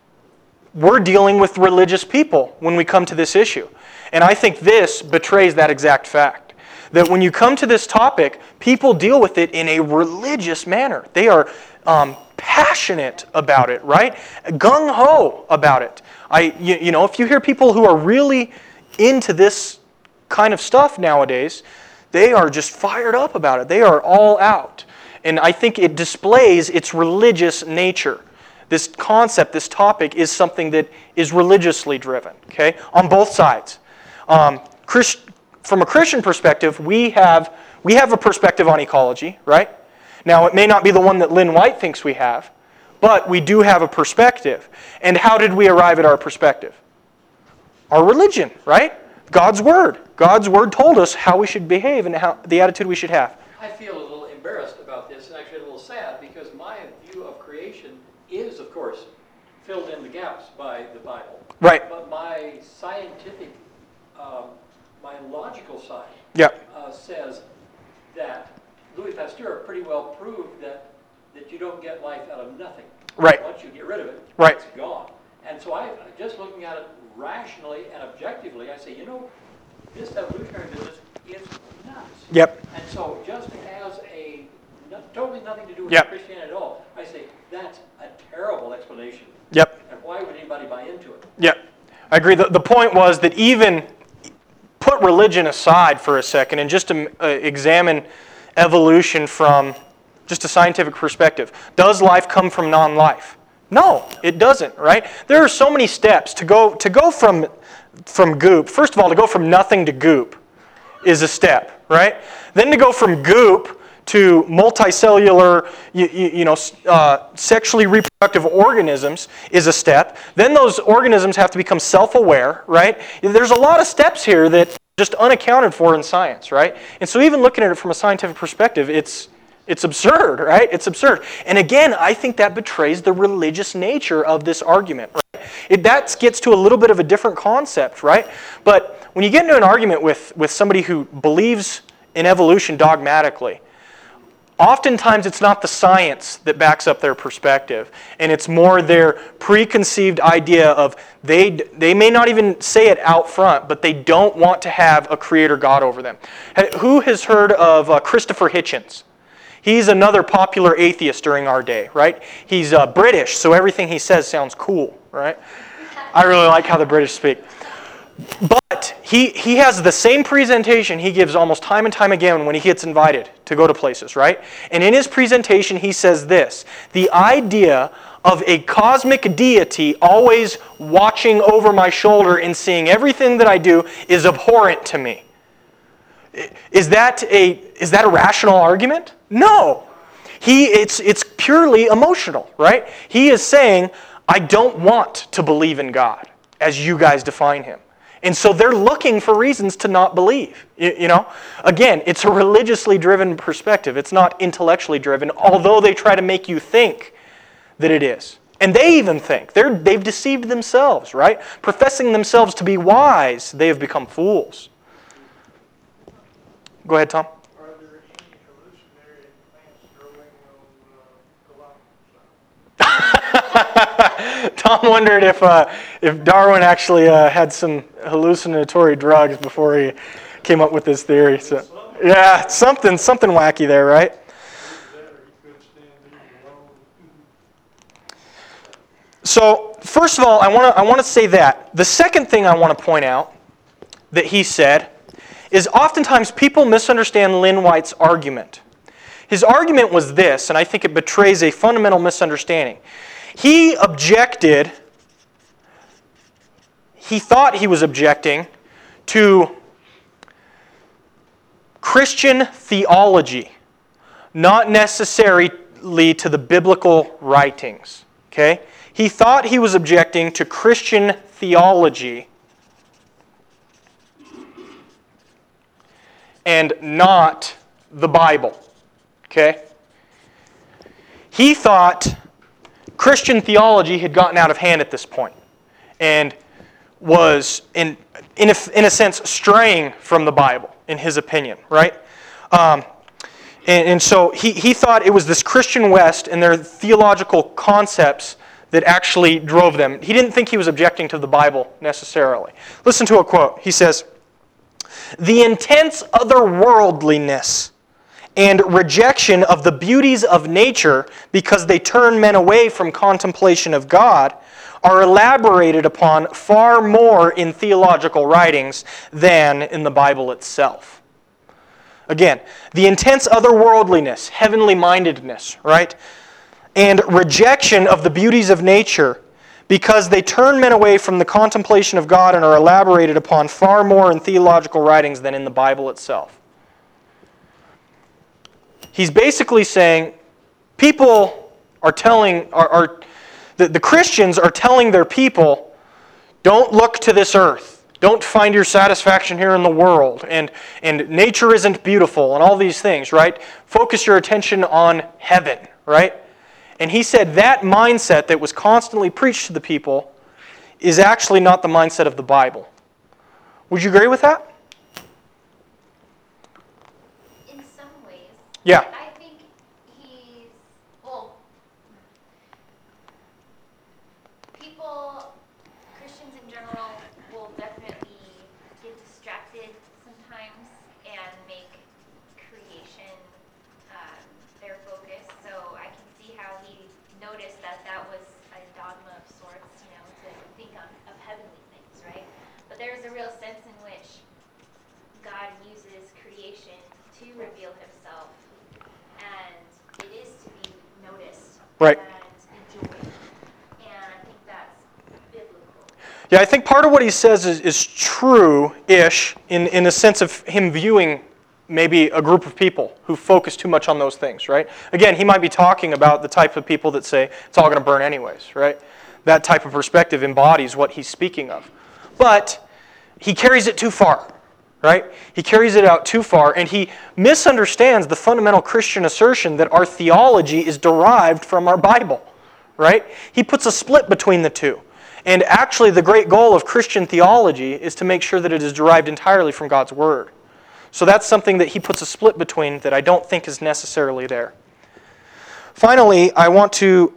[SPEAKER 1] we're dealing with religious people when we come to this issue. And I think this betrays that exact fact. That when you come to this topic, people deal with it in a religious manner. They are um, passionate about it, right? Gung-ho about it. I, you, you know, if you hear people who are really into this kind of stuff nowadays, they are just fired up about it. They are all out. And I think it displays its religious nature. This concept, this topic, is something that is religiously driven, okay, on both sides. Um, Christ, from a Christian perspective, we have, we have a perspective on ecology, right? Now, it may not be the one that Lynn White thinks we have, but we do have a perspective. And how did we arrive at our perspective? Our religion, right? God's Word. God's Word told us how we should behave and how the attitude we should have.
[SPEAKER 5] I feel a little embarrassed about this, and actually a little sad, because my view of creation is, of course, filled in the gaps by the Bible.
[SPEAKER 1] Right.
[SPEAKER 5] But my scientific, um, my logical side
[SPEAKER 1] Yeah.
[SPEAKER 5] uh, says that Louis Pasteur pretty well proved that, that you don't get life out of nothing.
[SPEAKER 1] Right.
[SPEAKER 5] Once you get rid of it,
[SPEAKER 1] Right.
[SPEAKER 5] it's gone. And so I, just looking at it rationally and objectively, I say, you know, this evolutionary business is nuts.
[SPEAKER 1] Yep.
[SPEAKER 5] And so just as a, no, totally nothing to do with
[SPEAKER 1] Yep.
[SPEAKER 5] Christianity at all, I say, that's a terrible explanation.
[SPEAKER 1] Yep.
[SPEAKER 5] And why would anybody buy into it?
[SPEAKER 1] Yep. I agree. The, the point was that even put religion aside for a second and just to uh, examine evolution from just a scientific perspective. Does life come from non-life? No, it doesn't, right? There are so many steps to go to go from from goop. First of all, to go from nothing to goop is a step, right? Then to go from goop to multicellular, you, you, you know, uh, sexually reproductive organisms is a step. Then those organisms have to become self-aware, right? There's a lot of steps here that are just unaccounted for in science, right? And so even looking at it from a scientific perspective, it's it's absurd, right? It's absurd. And again, I think that betrays the religious nature of this argument, right? It, that gets to a little bit of a different concept, right? But when you get into an argument with, with somebody who believes in evolution dogmatically, oftentimes it's not the science that backs up their perspective, and it's more their preconceived idea of they, they may not even say it out front, but they don't want to have a creator God over them. Who has heard of uh, Christopher Hitchens? He's another popular atheist during our day, right? He's uh, British, so everything he says sounds cool, right? I really like how the British speak. But he, he has the same presentation he gives almost time and time again when he gets invited to go to places, right? And in his presentation, he says this: the idea of a cosmic deity always watching over my shoulder and seeing everything that I do is abhorrent to me. Is that a, is that a rational argument? No. He, it's, it's purely emotional, right? He is saying, I don't want to believe in God as you guys define him. And so they're looking for reasons to not believe. You, you know, again, it's a religiously driven perspective. It's not intellectually driven, although they try to make you think that it is. And they even think. They're, they've deceived themselves, right? Professing themselves to be wise, they have become fools. Go ahead, Tom.
[SPEAKER 2] Are there any hallucinatory plants growing on uh, Galapagos?
[SPEAKER 1] Tom wondered if uh, if Darwin actually uh, had some hallucinatory drugs before he came up with this theory. So, yeah, something something wacky there, right? So, first of all, I want to I want to say that. The second thing I want to point out that he said is oftentimes people misunderstand Lynn White's argument. His argument was this, and I think it betrays a fundamental misunderstanding. He objected, he thought he was objecting to Christian theology, not necessarily to the biblical writings. Okay? He thought he was objecting to Christian theology and not the Bible. Okay? He thought Christian theology had gotten out of hand at this point and was, in, in, a, in a sense, straying from the Bible, in his opinion, right? Um, and, and so he, he thought it was this Christian West and their theological concepts that actually drove them. He didn't think he was objecting to the Bible necessarily. Listen to a quote. He says, "The intense otherworldliness and rejection of the beauties of nature because they turn men away from contemplation of God are elaborated upon far more in theological writings than in the Bible itself." Again, the intense otherworldliness, heavenly mindedness, right? And rejection of the beauties of nature because they turn men away from the contemplation of God and are elaborated upon far more in theological writings than in the Bible itself. He's basically saying people are telling, are, are the, the Christians are telling their people, don't look to this earth. Don't find your satisfaction here in the world. And, and nature isn't beautiful and all these things, right? Focus your attention on heaven, right? And he said that mindset that was constantly preached to the people is actually not the mindset of the Bible. Would you agree with that?
[SPEAKER 4] In some ways.
[SPEAKER 1] Yeah.
[SPEAKER 4] I think he's, well, people, Christians in general, will definitely get distracted sometimes and make creation um, their focus. So I can see how he noticed that that was a dogma of sorts, you know, to think on, of heavenly things, right? But there's a real sense in which God uses creation to reveal himself, and it is to be noticed
[SPEAKER 1] Right.
[SPEAKER 4] and enjoyed. And I think that's biblical.
[SPEAKER 1] Yeah, I think part of what he says is, is true-ish in, in a sense of him viewing maybe a group of people who focus too much on those things, right? Again, he might be talking about the type of people that say, it's all going to burn anyways, right? That type of perspective embodies what he's speaking of. But he carries it too far, right? He carries it out too far, and he misunderstands the fundamental Christian assertion that our theology is derived from our Bible, right? He puts a split between the two. And actually, the great goal of Christian theology is to make sure that it is derived entirely from God's Word. So that's something that he puts a split between that I don't think is necessarily there. Finally, I want to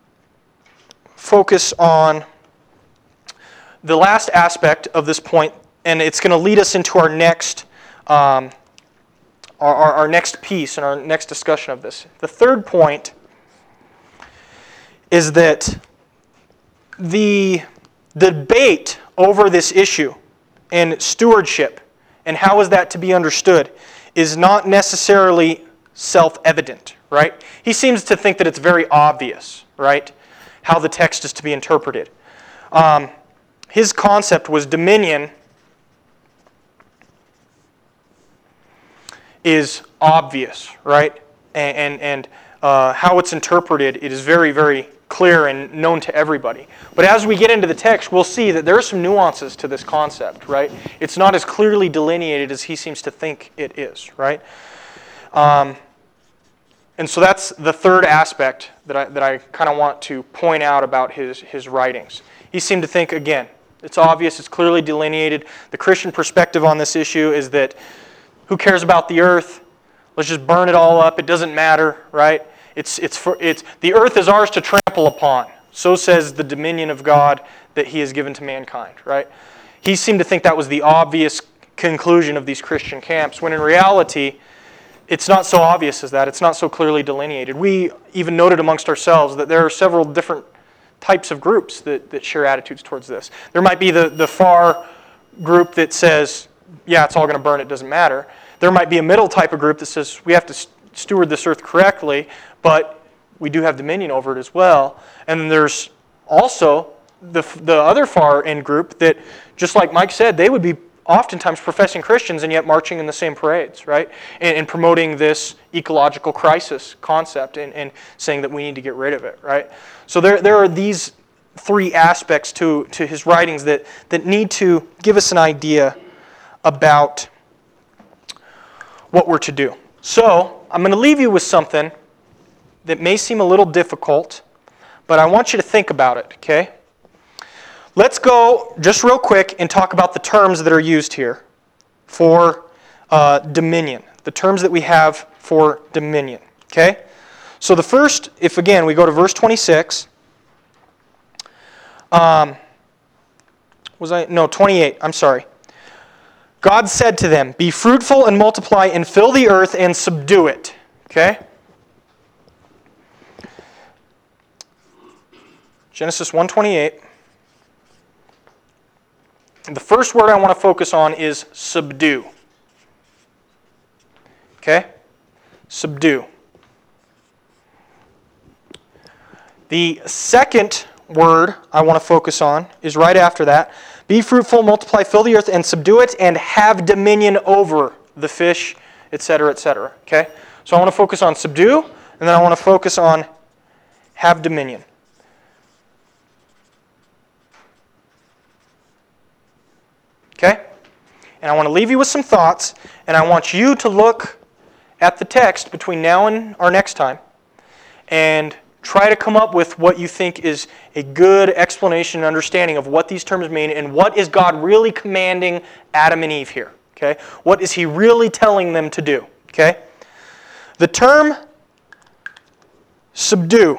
[SPEAKER 1] focus on the last aspect of this point, and it's going to lead us into our next um, our, our, our next piece and our next discussion of this. The third point is that the debate over this issue and stewardship and how is that to be understood is not necessarily self-evident, right? He seems to think that it's very obvious, right, how the text is to be interpreted. Um, his concept was dominion is obvious, right? And, and, and uh, how it's interpreted, it is very, very clear and known to everybody. But as we get into the text, we'll see that there are some nuances to this concept, right? It's not as clearly delineated as he seems to think it is, right? Um, and so that's the third aspect that I, that I kind of want to point out about his, his writings. He seemed to think, again, it's obvious, it's clearly delineated. The Christian perspective on this issue is that who cares about the earth? Let's just burn it all up. It doesn't matter, right? It's, it's for, it's, the earth is ours to trample upon. So says the dominion of God that he has given to mankind, right? He seemed to think that was the obvious conclusion of these Christian camps, when in reality, it's not so obvious as that. It's not so clearly delineated. We even noted amongst ourselves that there are several different types of groups that, that share attitudes towards this. There might be the, the far group that says, yeah, it's all going to burn, it doesn't matter. There might be a middle type of group that says we have to steward this earth correctly, but we do have dominion over it as well. And then there's also the, the other far end group that, just like Mike said, they would be oftentimes professing Christians and yet marching in the same parades, right? And, and promoting this ecological crisis concept and, and saying that we need to get rid of it, right? So there, there are these three aspects to, to his writings that, that need to give us an idea about what we're to do. So I'm going to leave you with something that may seem a little difficult, but I want you to think about it, okay? Let's go just real quick and talk about the terms that are used here for uh, dominion, the terms that we have for dominion, okay? So the first, if again we go to verse twenty-six, um, was I, no, twenty-eight, I'm sorry. God said to them, "Be fruitful and multiply and fill the earth and subdue it." Okay? Genesis one twenty-eight. The first word I want to focus on is subdue. Okay? Subdue. The second word I want to focus on is right after that. Be fruitful, multiply, fill the earth, and subdue it, and have dominion over the fish, et cetera, et cetera. Okay? So I want to focus on subdue, and then I want to focus on have dominion. Okay? And I want to leave you with some thoughts, and I want you to look at the text between now and our next time, and try to come up with what you think is a good explanation and understanding of what these terms mean and what is God really commanding Adam and Eve here. Okay? What is he really telling them to do? Okay? The term subdue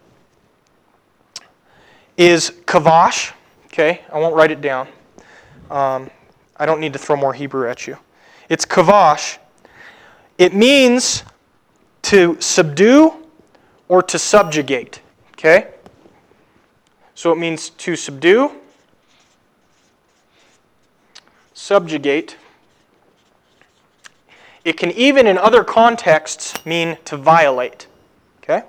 [SPEAKER 1] is kavash. Okay? I won't write it down. Um, I don't need to throw more Hebrew at you. It's kavash. It means to subdue or to subjugate, okay? So it means to subdue, subjugate. It can even in other contexts mean to violate, okay?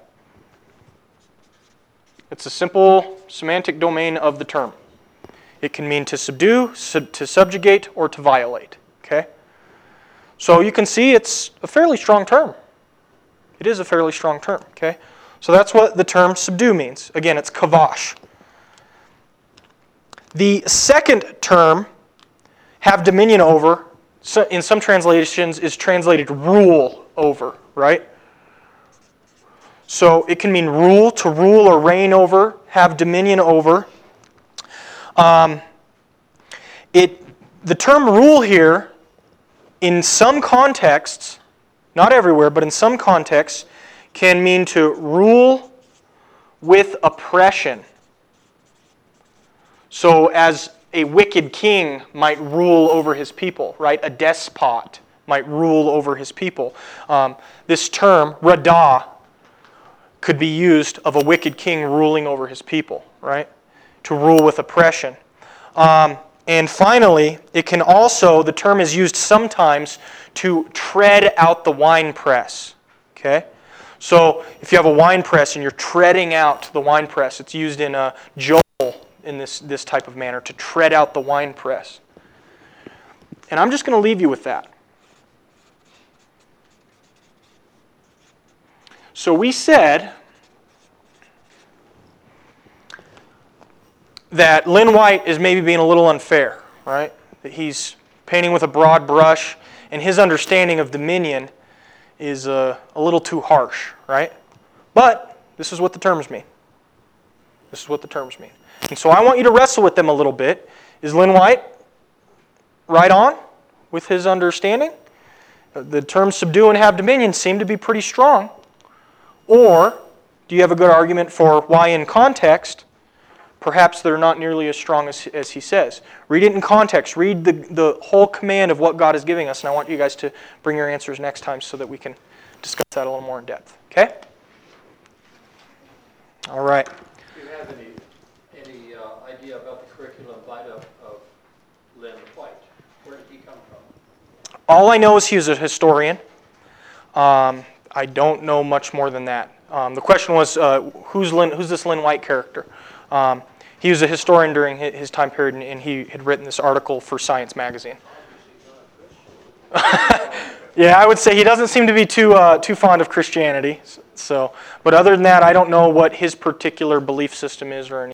[SPEAKER 1] It's a simple semantic domain of the term. It can mean to subdue, sub, to subjugate, or to violate, okay? So you can see it's a fairly strong term. It is a fairly strong term, okay? So that's what the term subdue means. Again, it's kavash. The second term, have dominion over, so in some translations is translated rule over, right? So it can mean rule, to rule or reign over, have dominion over. Um, it, the term rule here, in some contexts, not everywhere, but in some contexts, can mean to rule with oppression. So as a wicked king might rule over his people, right? A despot might rule over his people. Um, this term, radah, could be used of a wicked king ruling over his people, right? To rule with oppression. Um, and finally, it can also, the term is used sometimes to tread out the winepress, okay? So if you have a wine press and you're treading out the wine press, it's used in a Joel in this, this type of manner, to tread out the wine press. And I'm just going to leave you with that. So we said that Lynn White is maybe being a little unfair, right? That he's painting with a broad brush, and his understanding of dominion is uh, a little too harsh, right? But this is what the terms mean. This is what the terms mean. And so I want you to wrestle with them a little bit. Is Lynn White right on with his understanding? The terms subdue and have dominion seem to be pretty strong. Or do you have a good argument for why in context, perhaps they're not nearly as strong as, as he says? Read it in context. Read the, the whole command of what God is giving us. And I want you guys to bring your answers next time so that we can discuss that a little more in depth. Okay? All right.
[SPEAKER 5] Do you have any, any uh, idea about the curriculum vitae of, of Lynn White? Where did he come from?
[SPEAKER 1] All I know is he was a historian. Um, I don't know much more than that. Um, the question was, uh, who's, Lynn, who's this Lynn White character? Um, he was a historian during his time period, and he had written this article for Science magazine. Yeah, I would say he doesn't seem to be too uh, too fond of Christianity. So, but other than that, I don't know what his particular belief system is or anything.